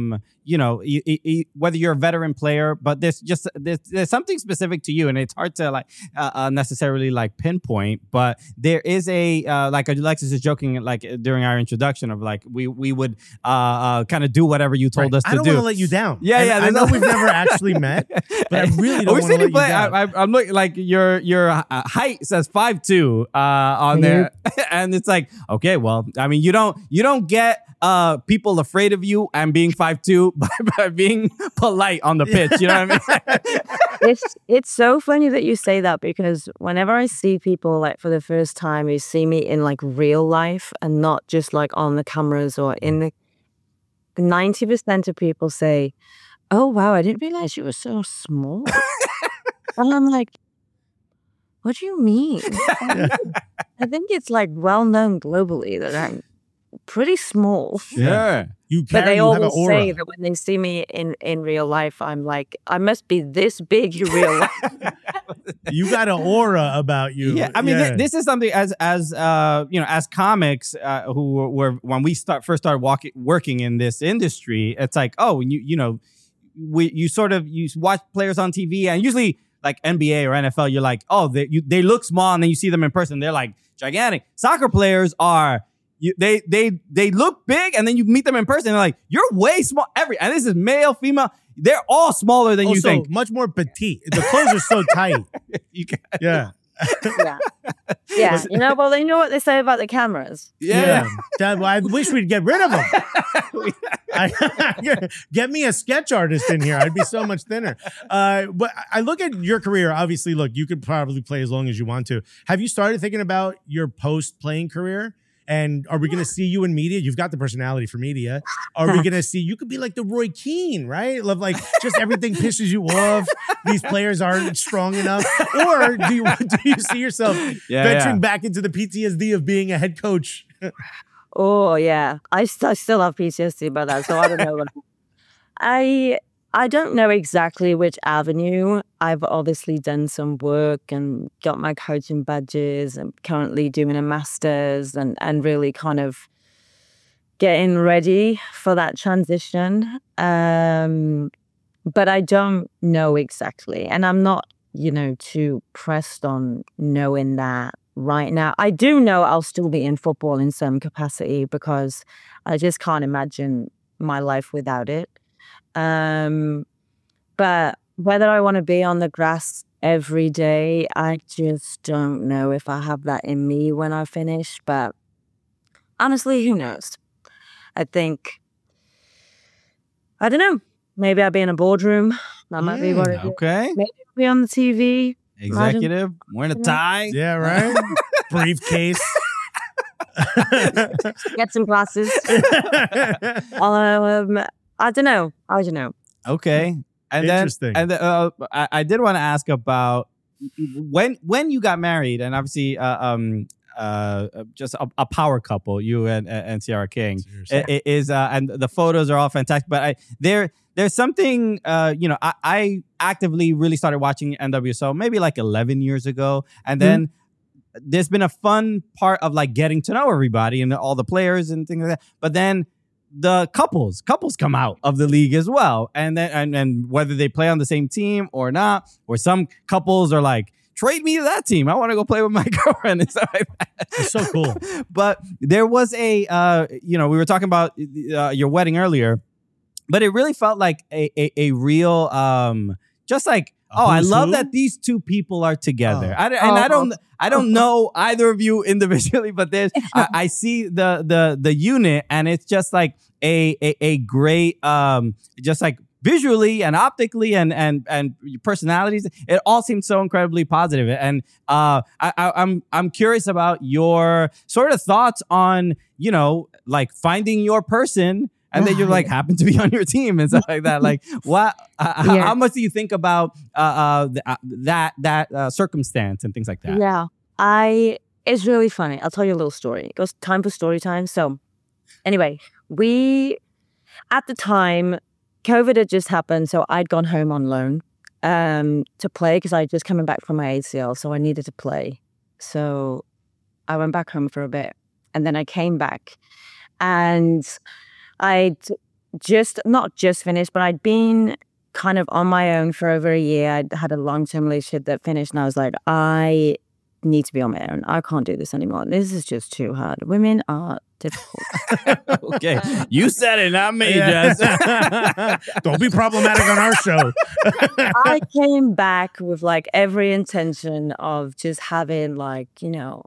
whether you're a veteran player, but there's something specific to you, and it's hard to like necessarily like pinpoint. But there is like Alexis is joking like during our introduction of like we would kind of do whatever you told us to I don't do. want to let you down. Yeah, And yeah, I there's know no- we've never actually met, but I really don't want to let you down. I'm looking like your height says 5'2" on there, and it's like, okay, well, I mean, you don't get people afraid of you and being 5'2" by being polite on the pitch. You know what I mean? It's so funny that you say that, because whenever I see people like for the first time who see me in like real life and not just like on the cameras or in the 90% of people say, "Oh wow, I didn't realize you were so small." And I'm like, what do you mean? I think it's like well known globally that I'm pretty small. Sure. You But they you have an always aura. say that when they see me in real life, I'm like, I must be this big in real life. You got an aura about you. Yeah, I mean, this is something as comics who were when we first started working in this industry. It's like, oh, you watch players on TV, and usually like NBA or NFL, you're like, oh, they look small, and then you see them in person, they're like gigantic. Soccer players are. They look big, and then you meet them in person, and they're like, you're way small. And this is male, female. They're all smaller than you Also, think. much more petite. The clothes are so tight. Yeah. Yeah. Yeah. Well, they know what they say about the cameras. Yeah. Dad, I wish we'd get rid of them. Get me a sketch artist in here. I'd be so much thinner. But I look at your career. Obviously, look, you could probably play as long as you want to. Have you started thinking about your post-playing career? And are we going to see you in media? You've got the personality for media. Are we going to see, you could be like the Roy Keane, right? Love, like just everything pisses you off. These players aren't strong enough. Or do you see yourself venturing back into the PTSD of being a head coach? Oh, yeah. I still have PTSD about that, so I don't know. I don't know exactly which avenue. I've obviously done some work and got my coaching badges. I'm currently doing a master's and really kind of getting ready for that transition. But I don't know exactly. And I'm not, too pressed on knowing that right now. I do know I'll still be in football in some capacity because I just can't imagine my life without it. But whether I want to be on the grass every day, I just don't know if I have that in me when I finish. But honestly, who knows? I don't know. Maybe I'll be in a boardroom. That might be what it is. Okay. Maybe I'll be on the TV. Executive, wearing a tie. Yeah, right? Briefcase. Get some glasses. I don't know. Okay. And Interesting. I did want to ask about when you got married, and obviously just a power couple, you and Ciara King. It is and the photos are all fantastic, but there's something I actively really started watching NWSL maybe like 11 years ago, and then there's been a fun part of like getting to know everybody and all the players and things like that, but then the couples come out of the league as well, and then and whether they play on the same team or not, or some couples are like, trade me to that team, I want to go play with my girlfriend and stuff like that. It's so cool. But there was we were talking about your wedding earlier, but it really felt like a real just like, I love that these two people are together. I don't know either of you individually, but there's I see the unit, and it's just like a great just like visually and optically and personalities, it all seemed so incredibly positive. And I'm curious about your sort of thoughts on, you know, like finding your person. And then you like happen to be on your team and stuff like that. Like, what? How much do you think about that circumstance and things like that? Yeah, it's really funny. I'll tell you a little story. It goes time for story time. So, anyway, at the time, COVID had just happened, so I'd gone home on loan to play because I'd just coming back from my ACL, so I needed to play. So I went back home for a bit, and then I came back, and I'd not just finished, but I'd been kind of on my own for over a year. I'd had a long-term relationship that finished, and I was like, I need to be on my own. I can't do this anymore. This is just too hard. Women are difficult. Okay. You said it, not me, Jess. Don't be problematic on our show. I came back with like every intention of just having like, you know,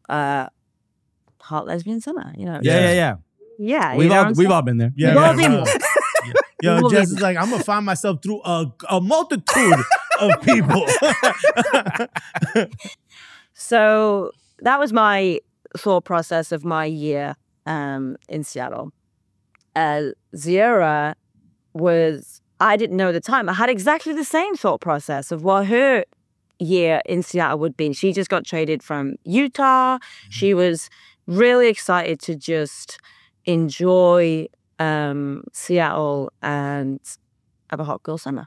hot lesbian summer, you know. Yeah. Yeah. We've all been there. Yeah. Yo, Jess is like, I'm going to find myself through a multitude of people. So that was my thought process of my year in Seattle. Ziera I didn't know at the time. I had exactly the same thought process of what her year in Seattle would be. She just got traded from Utah. She was really excited to just enjoy Seattle and have a hot girl summer.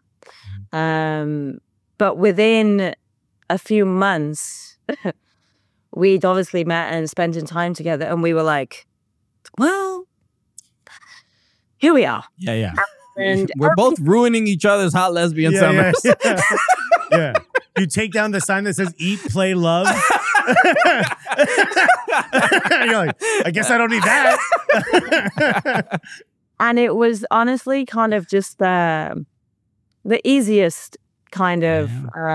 But within a few months, we'd obviously met and spent time together, and we were like, well, here we are. Yeah. And we're both ruining each other's hot lesbian summers. Yeah. You take down the sign that says eat, play, love. You're like, I guess I don't need that. And it was honestly kind of just the easiest kind of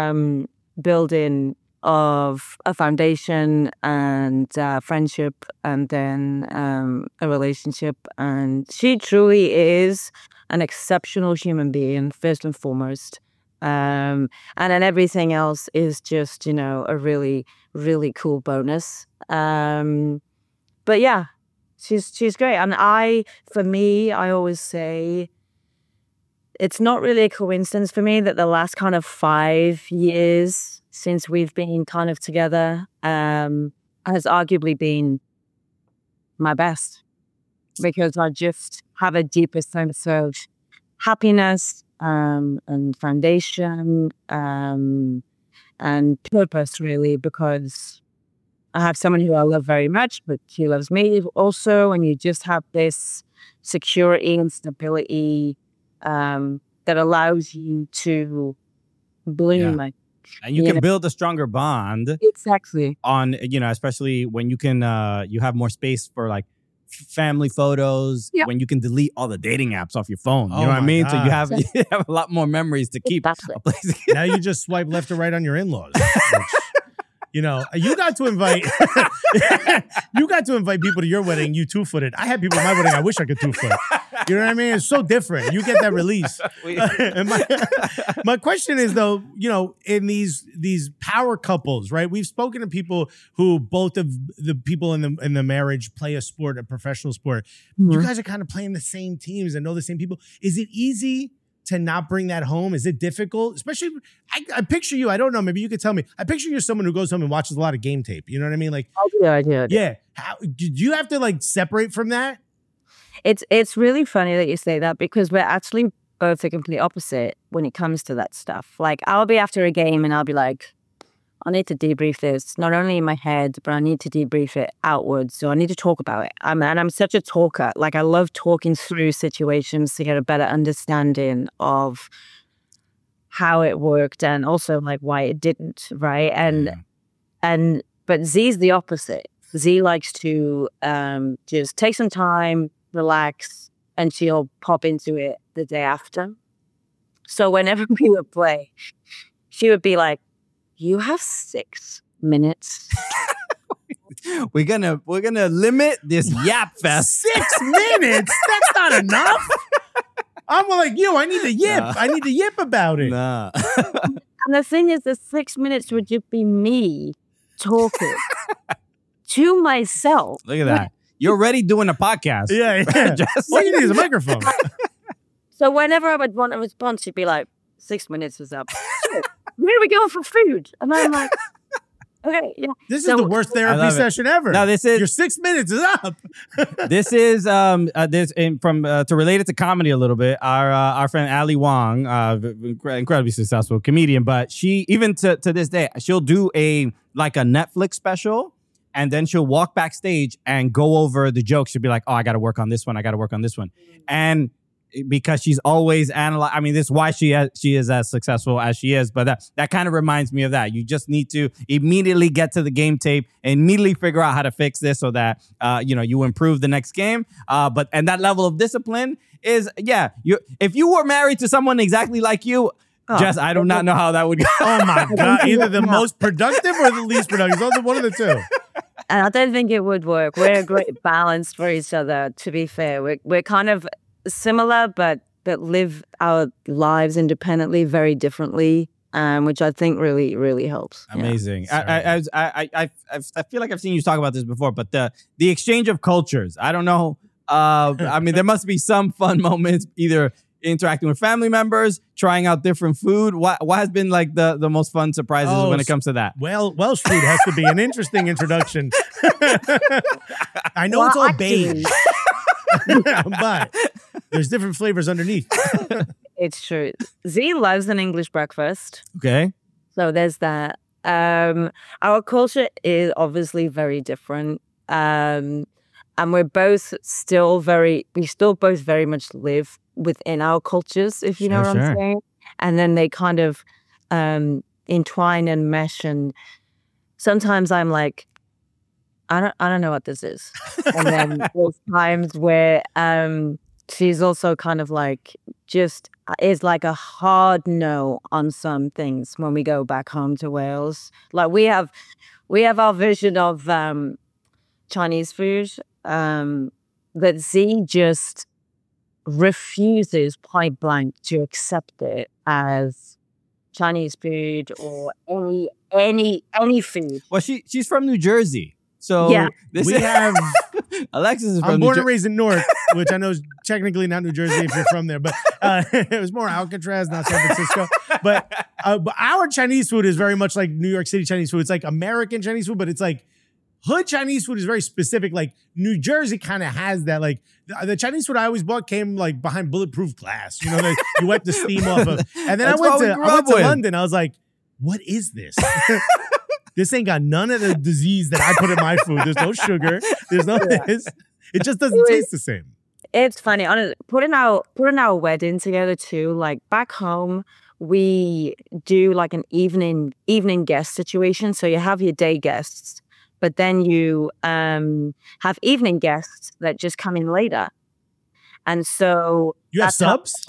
building of a foundation and friendship, and then a relationship. And she truly is an exceptional human being, first and foremost. And then everything else is just, you know, a really, really cool bonus. But yeah, she's great. And for me, I always say it's not really a coincidence for me that the last kind of 5 years since we've been kind of together has arguably been my best, because I just have a deeper sense of happiness and foundation and purpose, really, because I have someone who I love very much, but she loves me also, and you just have this security and stability that allows you to bloom. And you can build a stronger bond. Exactly. On, you know, especially when you can, you have more space for like family photos, when you can delete all the dating apps off your phone. You know what I mean? God. So you have a lot more memories to keep. Now you just swipe left or right on your in-laws. You know, you got to invite people to your wedding. You 2-footed. I had people at my wedding. I wish I could 2-foot. You know what I mean? It's so different. You get that release. And my question is, though, you know, in these power couples, right? We've spoken to people who both of the people in the marriage play a sport, a professional sport. Mm-hmm. You guys are kind of playing the same teams and know the same people. Is it easy to not bring that home? Is it difficult? Especially, I picture you, I don't know, maybe you could tell me. I picture you're someone who goes home and watches a lot of game tape. You know what I mean? Like, I do. Yeah. How, do you have to like separate from that? It's really funny that you say that, because we're actually both the complete opposite when it comes to that stuff. Like, I'll be after a game and I'll be like, I need to debrief this, not only in my head, but I need to debrief it outwards. So I need to talk about it. And I'm such a talker. Like, I love talking through situations to get a better understanding of how it worked and also like why it didn't, right? But Z's the opposite. Z likes to just take some time, relax, and she'll pop into it the day after. So whenever we would play, she would be like, you have 6 minutes. We're gonna limit this yap fest. 6 minutes? That's not enough. I'm like you. I need to yip. I need to yip about it. Nah. And the thing is, the 6 minutes would just be me talking to myself. Look at that. You're already doing a podcast. Yeah. Just- All you need is a microphone. So whenever I would want a response, she'd be like, 6 minutes is up. So, where are we going for food? And I'm like, okay, yeah. This So- is the worst I therapy love it. session ever. No, this is- your 6 minutes is up. This is this from to relate it to comedy a little bit. Our friend Ali Wong, incredibly successful comedian, but she even to this day she'll do a Netflix special, and then she'll walk backstage and go over the jokes. She'll be like, "Oh, I got to work on this one. I got to work on this one," and because she's always analyzed. I mean, this is why she is as successful as she is. But that kind of reminds me of that. You just need to immediately get to the game tape and immediately figure out how to fix this so that you improve the next game. And that level of discipline is if you were married to someone exactly like you, Jess, I do not know how that would go. Oh my God. Either the most productive or the least productive. It's one of the two. And I don't think it would work. We're a great balance for each other, to be fair. We're kind of similar, but live our lives independently very differently, which I think really, really helps. Amazing. I feel like I've seen you talk about this before, but the exchange of cultures. I don't know. I mean, there must be some fun moments, either interacting with family members, trying out different food. What has been like the most fun surprises when it comes to that? Well, Welsh food has to be an interesting introduction. I know it's all beige, but there's different flavors underneath. It's true. Z loves an English breakfast. Okay. So there's that. Our culture is obviously very different. And we're both we still both very much live within our cultures, if you know what I'm saying. And then they kind of entwine and mesh. And sometimes I'm like, I don't know what this is. And then there's times where she's also kind of like just is like a hard no on some things when we go back home to Wales. Like we have our vision of Chinese food that Z just refuses point blank to accept it as Chinese food or any food. Well, she's from New Jersey. So Yeah. We have. Alexis is from I'm New born Jersey. and raised in Newark, which I know is technically not New Jersey if you're from there, but it was more Alcatraz, not San Francisco. But our Chinese food is very much like New York City Chinese food. It's like American Chinese food, but it's like hood Chinese food is very specific. Like New Jersey kind of has that. Like the Chinese food I always bought came like behind bulletproof glass. You know, like you wipe the steam off of. And then That's I what we went grew to up with. London. I was like, what is this? This ain't got none of the disease that I put in my food. There's no sugar. There's no this. It just doesn't taste the same. It's funny. Honestly, putting our wedding together too. Like back home, we do like an evening guest situation. So you have your day guests, but then you have evening guests that just come in later. And so You have that's how- subs?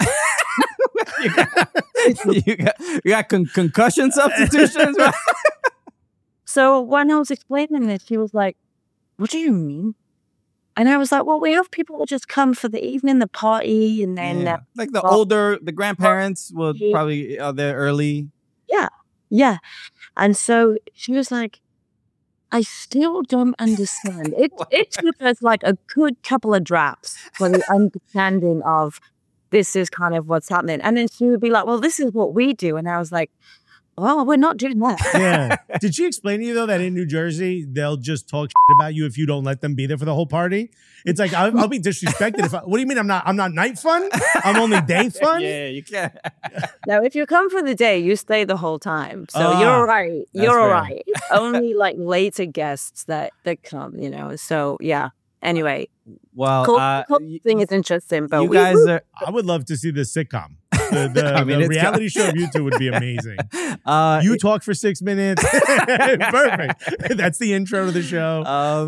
you got concussion substitutions, right? So when I was explaining this, she was like, "What do you mean?" And I was like, "Well, we have people that just come for the evening, the party, and then Yeah. Like the grandparents will probably they're early. yeah." And so she was like, "I still don't understand." It took us like a good couple of drafts for the understanding of this is kind of what's happening. And then she would be like, "Well, this is what we do," and I was like, "Well, we're not doing that." Yeah. Did she explain to you though that in New Jersey they'll just talk shit about you if you don't let them be there for the whole party? It's like I'll be disrespected if. What do you mean I'm not night fun? I'm only day fun. Yeah, you can't. Now, if you come for the day, you stay the whole time. So Ah, you're right. that's You're fair. right. It's only like later guests that come, you know. So yeah. Anyway, Well, cool thing is interesting, but you guys are. I would love to see this sitcom. The reality show of YouTube would be amazing. You talk for 6 minutes. Perfect. That's the intro to the show.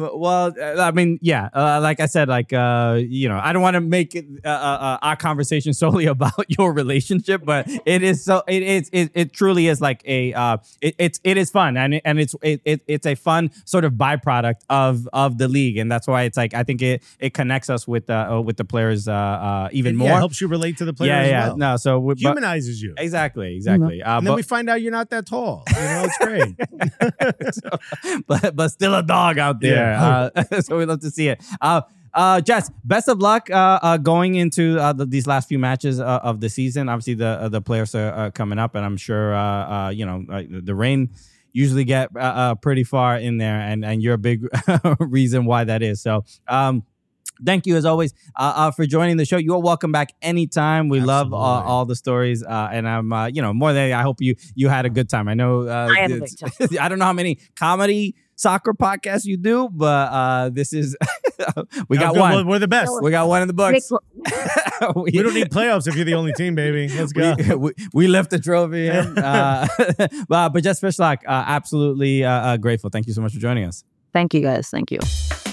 Like I said, I don't want to make it our conversation solely about your relationship, but it truly is like it is fun, and it's a fun sort of byproduct of the league, and that's why it's like I think it connects us with the players even more. Yeah, helps you relate to the players. Yeah. As well. No, so humanizes you. Exactly. And then we find out you're not that tall. It's great. but still a dog out there. Yeah. So we love to see it. Jess, best of luck going into these last few matches of the season. Obviously, the players are coming up, and I'm sure the Reign usually get pretty far in there, and you're a big reason why that is. So. Thank you as always for joining the show. You're welcome back anytime. We Absolutely. love all the stories, and I'm more than I hope you had a good time. I know I had a good time. I don't know how many comedy soccer podcasts you do, but this is we got one. We're the best. We got one in the books. We don't need playoffs if you're the only team, baby. Let's go. We lift the trophy in. But Jess Fishlock, absolutely grateful. Thank you so much for joining us. Thank you, guys. Thank you.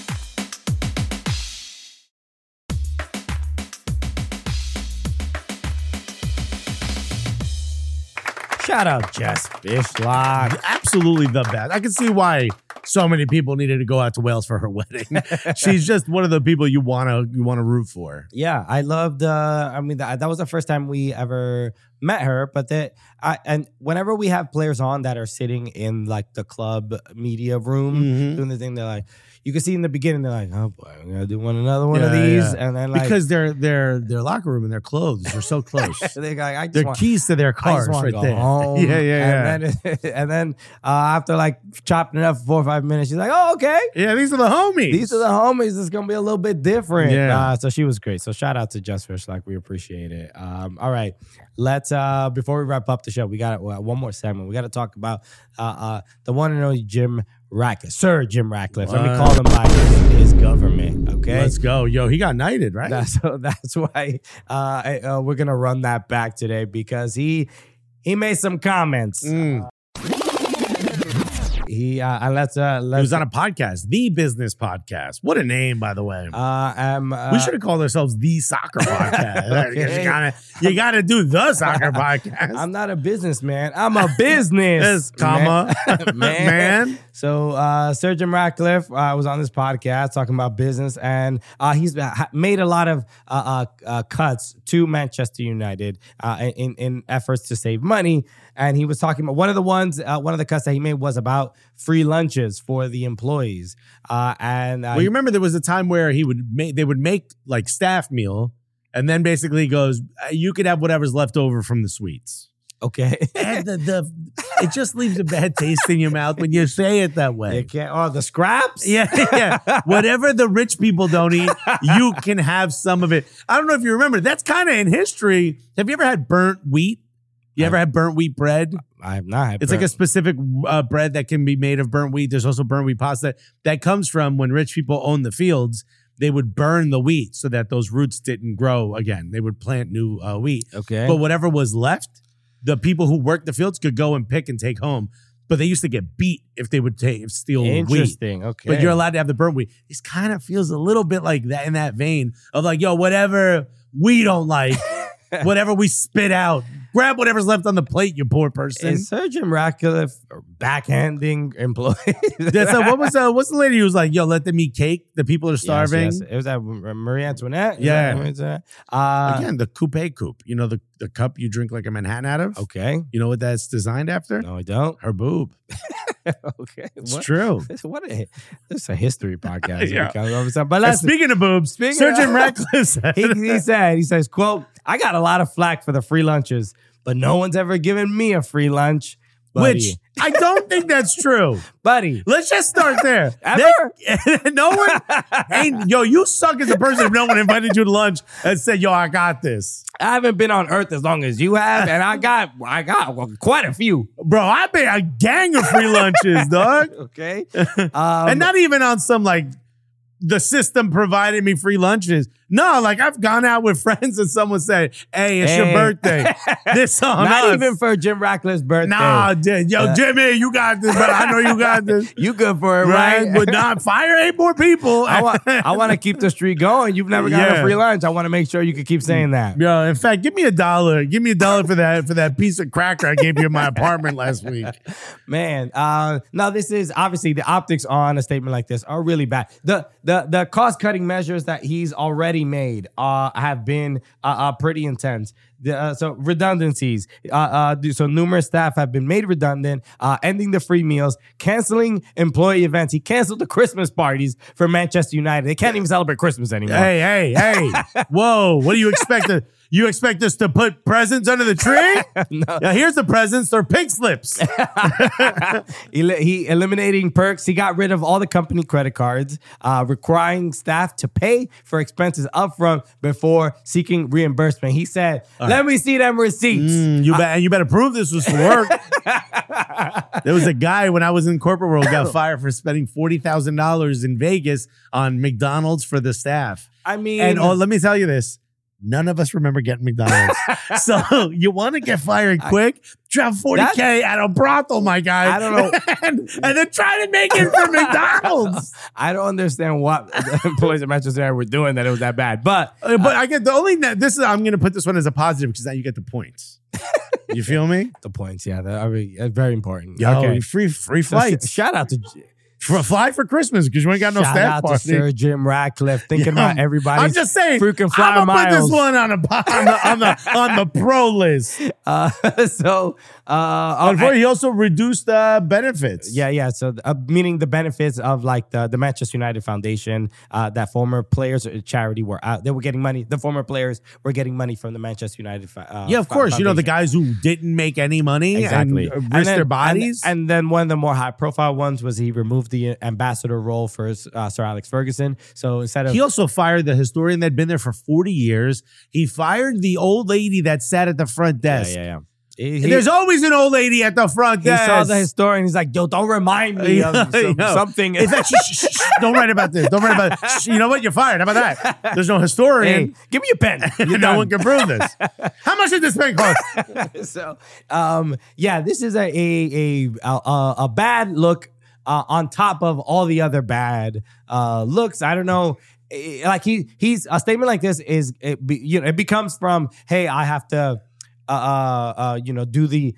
Shout out Jess Fishlock. Absolutely the best. I can see why so many people needed to go out to Wales for her wedding. She's just one of the people you wanna root for. Yeah, I loved. That was the first time we ever met her. But and whenever we have players on that are sitting in like the club media room doing the thing, they're like, you can see in the beginning, they're like, oh boy, we're gonna do another one of these, and then like because their locker room and their clothes are so close. Their keys to their cars right there. Home. Yeah. And then after like chopping it up for 4 or 5 minutes, she's like, oh okay, yeah, these are the homies. These are the homies. It's gonna be a little bit different. Yeah. So she was great. So shout out to Jess Fishlock. We appreciate it. All right, let's before we wrap up the show, we got one more segment. We got to talk about the one and only Jim Ratcliffe, Sir Jim Ratcliffe. Let me call him by his government. Okay, let's go. Yo, he got knighted, right? That's why we're gonna run that back today because he made some comments. He was on a podcast, The Business Podcast. What a name, by the way. We should have called ourselves The Soccer Podcast. Okay. You gotta do The Soccer Podcast. I'm not a businessman. I'm a business man. So Sir Jim Ratcliffe was on this podcast talking about business, and he's made a lot of cuts to Manchester United in efforts to save money. And he was talking about one of the cuts that he made was about free lunches for the employees. You remember there was a time where they would make like staff meal, and then basically goes, you could have whatever's left over from the suites. Okay. And it just leaves a bad taste in your mouth when you say it that way. You can't. Oh, the scraps? Yeah. Whatever the rich people don't eat, you can have some of it. I don't know if you remember. That's kind of in history. Have you ever had burnt wheat? You ever had burnt wheat bread? I have not. It's like a specific bread that can be made of burnt wheat. There's also burnt wheat pasta that comes from when rich people owned the fields. They would burn the wheat so that those roots didn't grow again. They would plant new wheat. Okay. But whatever was left, the people who worked the fields could go and pick and take home. But they used to get beat if they would steal wheat. Interesting. Okay. But you're allowed to have the burnt wheat. This kind of feels a little bit like that in that vein of like, yo, whatever we don't like, whatever we spit out. Grab whatever's left on the plate, you poor person. Is Sir Jim Ratcliffe backhanding employees? What's the lady who was like, yo, let them eat cake? The people are starving. Yes. It was that Marie Antoinette? Yeah. Marie Antoinette? Again, the coupe. You know, the cup you drink like a Manhattan out of? Okay. You know what that's designed after? No, I don't. Her boob. Okay. It's true. This is a history podcast. Yeah. But speaking of boobs, Sir Jim Ratcliffe said, he says, quote, I got a lot of flack for the free lunches, but no one's ever given me a free lunch. Buddy. Which I don't think that's true. Buddy. Let's just start there. Ever? No one ain't, yo, you suck as a person if no one invited you to lunch and said, yo, I got this. I haven't been on Earth as long as you have, and I got quite a few. Bro, I made a gang of free lunches, dog. Okay. And not even on some like the system provided me free lunches. No, like I've gone out with friends and someone said, "Hey, it's your birthday." This on Not us. even for Jim Ratcliffe's birthday. Nah, Jimmy, you got this, but I know you got this. You good for it, Right? right? But not fire 8 more people. I want to keep the streak going. You've never got a free lunch. I want to make sure you can keep saying that. Yo, in fact, give me $1. Give me $1 for that piece of cracker I gave you in my apartment last week. Man, now this is obviously the optics on a statement like this are really bad. The cost cutting measures that he's already made have been pretty intense. So redundancies. So numerous staff have been made redundant, ending the free meals, canceling employee events. He canceled the Christmas parties for Manchester United. They can't even celebrate Christmas anymore. Hey. Whoa, what do you expect? You expect us to put presents under the tree? No. Yeah, here's the presents. They're pink slips. He eliminating perks. He got rid of all the company credit cards, requiring staff to pay for expenses upfront before seeking reimbursement. He said, "Let me see them receipts." You better prove this was for work. There was a guy when I was in corporate world got fired for spending $40,000 in Vegas on McDonald's for the staff. I mean, And let me tell you this. None of us remember getting McDonald's. So you want to get fired quick? Drop $40K at a brothel, my guy. I don't know. and then try to make it for McDonald's. I don't understand what the employees at Manchester United were doing that it was that bad. But I get the only I'm going to put this one as a positive because now you get the points. You feel me? the points, yeah, very important. Yo, Okay. free flights. Shout out to Fly for Christmas because you ain't got no Shout staff out to party. Sir Jim Ratcliffe thinking about everybody. I'm just saying. freaking I'm fly gonna put miles. this one on the pro list. Unfortunately, he also reduced benefits. Yeah. So, meaning the benefits of like the Manchester United Foundation, that former players charity were out. They were getting money. The former players were getting money from the Manchester United. Yeah, of course. You know, the Foundation. guys who didn't make any money Exactly. and risked their bodies. And then one of the more high profile ones was he removed the ambassador role for Sir Alex Ferguson. So instead of He also fired the historian that'd been there for 40 years. He fired the old lady that sat at the front desk. yeah. There's always an old lady at the front He desk. saw the historian. He's like, "Yo, don't remind me of something." It's like, shh, don't write about this. Don't write about it. Shh, you know what? You're fired. How about that? There's no historian. Hey, give me a pen. No one can prove this. How much did this pen cost? So, yeah, this is a bad look on top of all the other bad looks. I don't know. Like he's a statement like this it becomes from, hey, I have to do the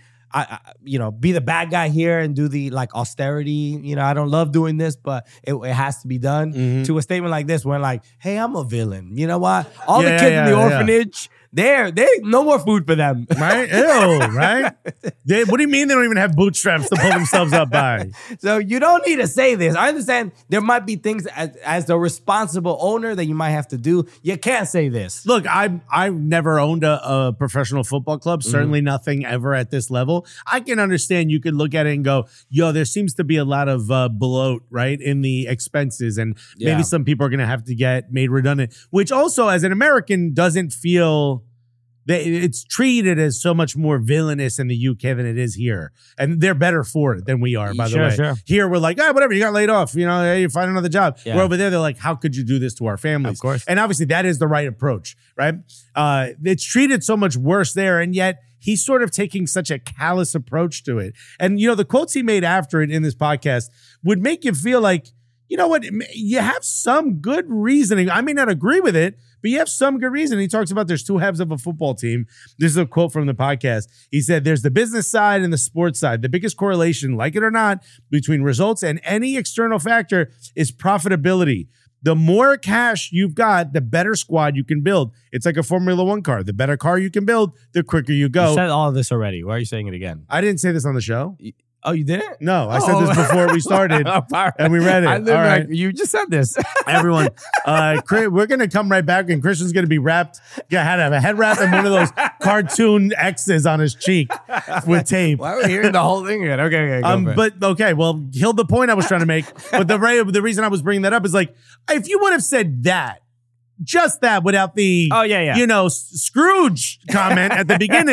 be the bad guy here and do the like austerity. I don't love doing this, but it has to be done. Mm-hmm. To a statement like this, when like, hey, I'm a villain. You know what? All the kids in the orphanage. They no more food for them. Right? Ew, right? What do you mean they don't even have bootstraps to pull themselves up by? So you don't need to say this. I understand there might be things as the responsible owner that you might have to do. You can't say this. Look, I've never owned a professional football club, certainly nothing ever at this level. I can understand you could look at it and go, yo, there seems to be a lot of bloat, right, in the expenses. And maybe some people are going to have to get made redundant, which also as an American doesn't feel... It's treated as so much more villainous in the UK than it is here. And they're better for it than we are, by the way. Sure. Here, we're like, whatever, you got laid off. Hey, you find another job. Yeah. Where over there, they're like, how could you do this to our families? Of course. And obviously, that is the right approach, right? It's treated so much worse there, and yet he's sort of taking such a callous approach to it. And, the quotes he made after it in this podcast would make you feel like, you know what, you have some good reasoning. I may not agree with it, but you have some good reason. He talks about there's two halves of a football team. This is a quote from the podcast. He said, there's the business side and the sports side. The biggest correlation, like it or not, between results and any external factor is profitability. The more cash you've got, the better squad you can build. It's like a Formula One car. The better car you can build, the quicker you go. You said all of this already. Why are you saying it again? I didn't say this on the show. Oh, you didn't? No, I said this before we started, and we read it. I All right. you just said this. Everyone, we're going to come right back, and Christian's going to be wrapped. Had to have a head wrap and one of those cartoon X's on his cheek with tape. Why are we hearing the whole thing again? Okay, Well, killed the point I was trying to make. But the reason I was bringing that up is like, if you would have said that, just that without the Scrooge comment at the beginning,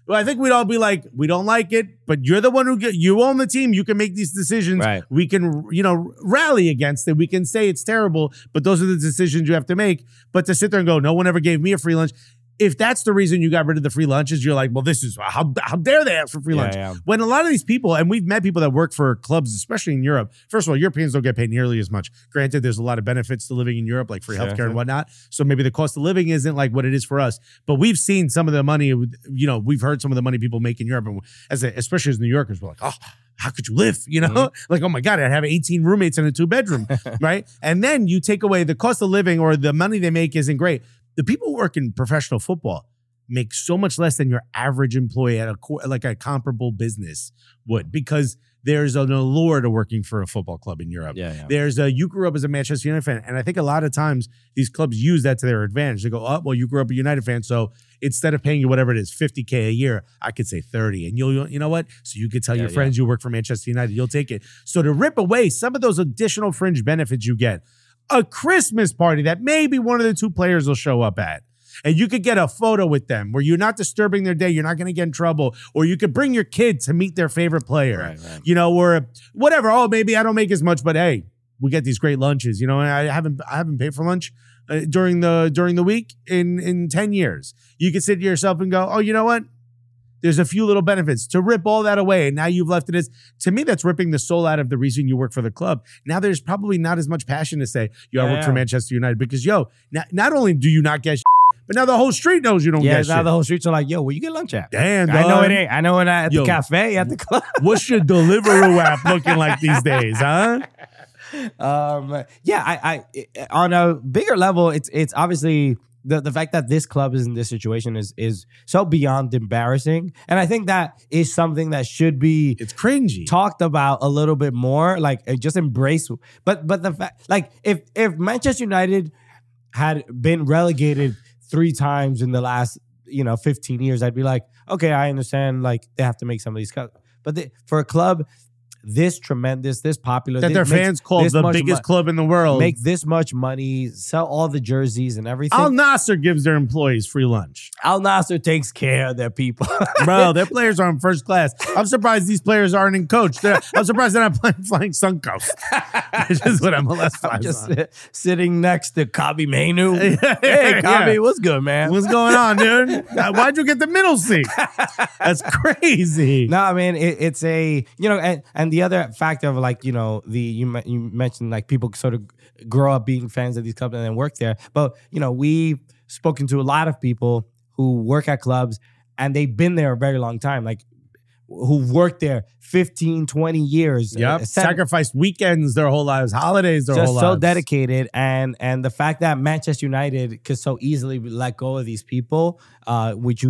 I think we'd all be like, we don't like it, but you're the one you own the team. You can make these decisions. Right. We can, rally against it. We can say it's terrible, but those are the decisions you have to make. But to sit there and go, no one ever gave me a free lunch. If that's the reason you got rid of the free lunches, you're like, well, this is how dare they ask for free lunch? Yeah. When a lot of these people, and we've met people that work for clubs, especially in Europe. First of all, Europeans don't get paid nearly as much. Granted, there's a lot of benefits to living in Europe, like free healthcare and whatnot. So maybe the cost of living isn't like what it is for us. But we've seen some of the money, we've heard some of the money people make in Europe. And especially as New Yorkers, we're like, oh, how could you live? Like, oh my God, I'd have 18 roommates in a 2-bedroom, right? And then you take away the cost of living or the money they make isn't great. The people who work in professional football make so much less than your average employee at a comparable business would, because there's an allure to working for a football club in Europe. Yeah. You grew up as a Manchester United fan, and I think a lot of times these clubs use that to their advantage. They go, oh, well, you grew up a United fan, so instead of paying you whatever it is, $50K a year, I could say 30, and you know what? So you could tell your friends you work for Manchester United, you'll take it. So to rip away some of those additional fringe benefits you get, a Christmas party that maybe one of the two players will show up at, and you could get a photo with them where you're not disturbing their day. You're not going to get in trouble. Or you could bring your kid to meet their favorite player, Right. Or whatever. Oh, maybe I don't make as much, but hey, we get these great lunches. I haven't paid for lunch during the week in 10 years. You could sit to yourself and go, oh, you know what? There's a few little benefits. To rip all that away, and now you've left it as, to me, that's ripping the soul out of the reason you work for the club. Now there's probably not as much passion to say, I work for Manchester United, because, not only do you not get but now the whole street knows you don't get shit. Yeah, now the whole streets are like, yo, where you get lunch at? Damn, I know it ain't. I know it at the cafe, at the club. What's your Deliveroo app looking like these days, huh? I on a bigger level, it's obviously the fact that this club is in this situation is so beyond embarrassing, and I think that is something that should be it's cringy talked about a little bit more, like just embrace. But the fact, like if Manchester United had been relegated 3 times in the last 15 years, I'd be like, okay, I understand, like they have to make some of these cuts, but for a club this tremendous, this popular, that their fans call the biggest club in the world, make this much money, sell all the jerseys and everything. Al Nassr gives their employees free lunch. Al Nassr takes care of their people. Bro, their players are in first class. I'm surprised these players aren't in coach. I'm surprised they're not flying Suncoast. Which is what MLS flies I'm just on. Sitting next to Kabi Mainu. Hey, Kabi, what's good, man? What's going on, dude? Why'd you get the middle seat? That's crazy. No, I mean, it's a, and the other factor of like, you mentioned like people sort of grow up being fans of these clubs and then work there. But, we've spoken to a lot of people who work at clubs and they've been there a very long time. Like, who've worked there 15, 20 years. Yep. Sacrificed weekends their whole lives, holidays their whole lives. Just so dedicated. And the fact that Manchester United could so easily let go of these people, which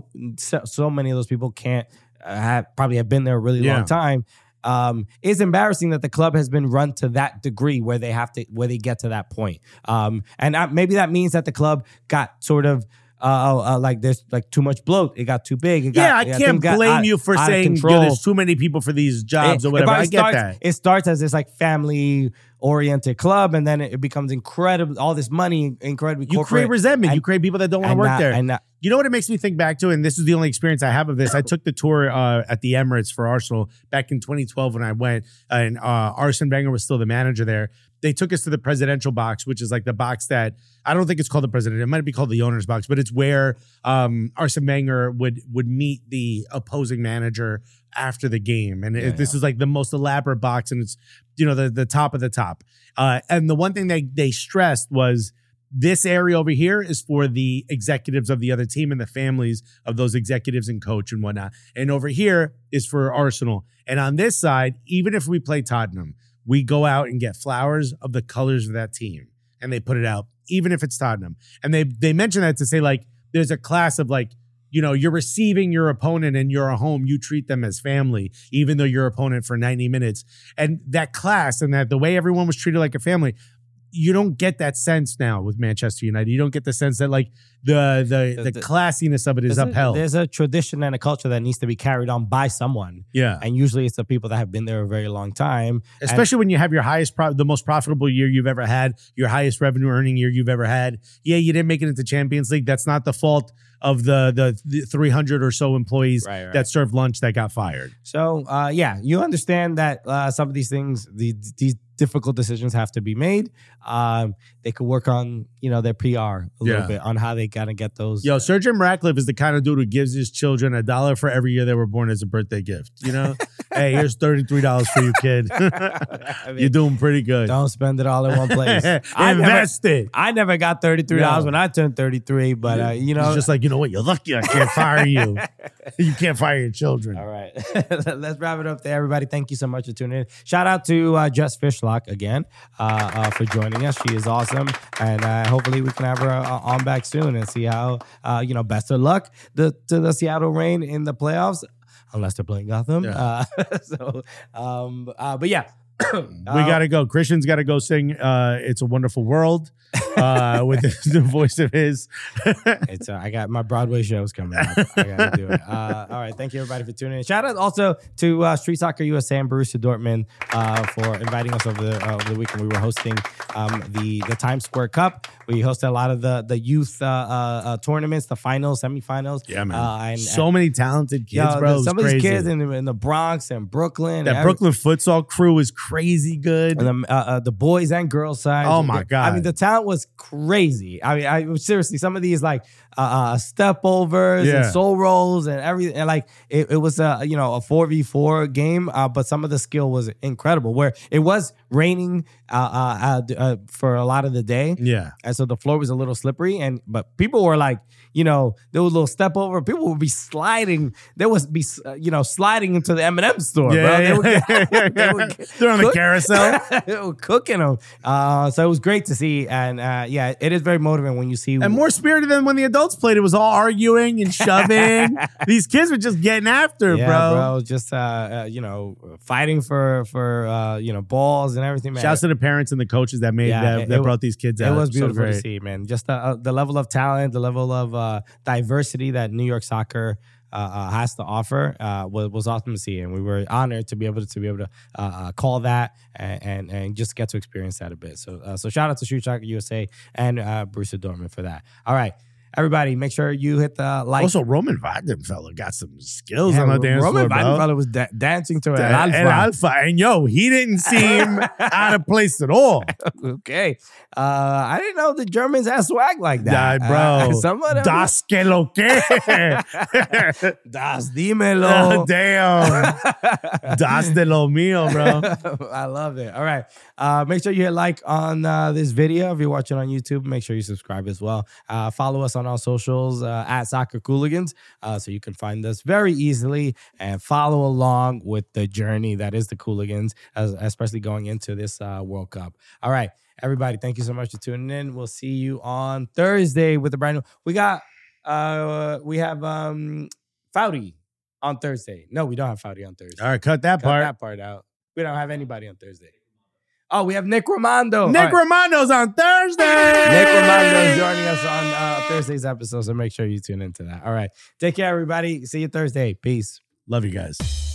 so many of those people can't probably have been there a really long time. It's embarrassing that the club has been run to that degree where they get to that point. And maybe that means that the club got sort of like there's like too much bloat. It got too big. I can't blame you for saying there's too many people for these jobs or whatever. I get that. It starts as this like family oriented club, and then it becomes incredible. All this money, incredibly corporate. You create resentment. You create people that don't want to work there. You know what it makes me think back to, and this is the only experience I have of this. I took the tour at the Emirates for Arsenal back in 2012 when I went, and Arsene Wenger was still the manager there. They took us to the presidential box, which is like the box that, I don't think it's called the president. It might be called the owner's box, but it's where Arsene Wenger would meet the opposing manager after the game. And this is like the most elaborate box, and it's, the top of the top. And the one thing they stressed was, this area over here is for the executives of the other team and the families of those executives and coach and whatnot. And over here is for Arsenal. And on this side, even if we play Tottenham, we go out and get flowers of the colors of that team. And they put it out, even if it's Tottenham. And they mention that to say, like, there's a class of like, you're receiving your opponent and you're a home. You treat them as family, even though you're opponent for 90 minutes. And that class and that the way everyone was treated like a family, you don't get that sense now with Manchester United. You don't get the sense that like the classiness of it is upheld. There's a tradition and a culture that needs to be carried on by someone. Yeah. And usually it's the people that have been there a very long time. Especially when you have your the most profitable year you've ever had, your highest revenue earning year you've ever had. Yeah, you didn't make it into Champions League. That's not the fault of the 300 or so employees that served lunch that got fired. So, you understand that some of these things, these difficult decisions have to be made. They could work on, their PR a little bit on how they gotta get those. Yo, Sir Jim Ratcliffe is the kind of dude who gives his children $1 for every year they were born as a birthday gift. Hey, here's $33 for you, kid. You're doing pretty good. Don't spend it all in one place. Invest it. I never got $33 when I turned 33, but it's just like, you know what? You're lucky I can't fire you. You can't fire your children. All right. Let's wrap it up there, everybody. Thank you so much for tuning in. Shout out to Jess Fishlock again for joining us. She is awesome. And hopefully we can have her on back soon and see how, best of luck to the Seattle Reign in the playoffs, unless they're playing Gotham. Yeah. But yeah. We gotta go. Christian's gotta go sing "It's a Wonderful World" with the voice of his. I got my Broadway shows coming up. I gotta do it. All right, thank you everybody for tuning in. Shout out also to Street Soccer USA and Borussia Dortmund for inviting us over the weekend. We were hosting the Times Square Cup. We hosted a lot of the youth tournaments, the finals, semifinals. Yeah, man. So many talented kids, bro. Some of these kids in the Bronx and Brooklyn. That Brooklyn futsal crew is crazy good. And the boys and girls side. Oh my God. I mean, the talent was crazy. I mean, seriously, some of these like step overs and soul rolls and everything. And like it was a 4v4 game, but some of the skill was incredible. Where it was raining for a lot of the day. Yeah. And so the floor was a little slippery, but people were like, there was a little step over. People would be sliding. There was sliding into the M&M store, bro. They're on the carousel. They were cooking them. So it was great to see. And it is very motivating when you see. And more spirited than when the adults played. It was all arguing and shoving. These kids were just getting after it, bro. Just, fighting for balls and everything, man. Shouts to the parents and the coaches that made that brought these kids out. It was beautiful to see, man. Just the level of talent, the level of diversity that New York soccer has to offer was awesome to see, and we were honored to be able to call that and just get to experience that a bit. So shout out to Street Soccer USA and Borussia Dortmund for that. All right. Everybody, make sure you hit the like. Also, Roman Weidenfeller got some skills on the dance floor, Roman Weidenfeller was dancing to an Alpha. And yo, he didn't seem out of place at all. Okay. I didn't know the Germans had swag like that. Bro. Some of them. Das que lo que. Das dímelo. Damn. Das de lo mío, bro. I love it. All right. Make sure you hit like on this video. If you're watching on YouTube, make sure you subscribe as well. Follow us on our socials at Soccer Cooligans, so you can find us very easily and follow along with the journey that is the Cooligans, especially going into this World Cup. All right, everybody, thank you so much for tuning in. We'll see you on Thursday with the brand new. We have Foudy on Thursday. No, we don't have Foudy on Thursday. All right, cut that part out. We don't have anybody on Thursday. Oh, we have Nick Romando. Nick Romando's on Thursday. Nick Romando is joining us on Thursday's episode, so make sure you tune into that. All right. Take care, everybody. See you Thursday. Peace. Love you guys.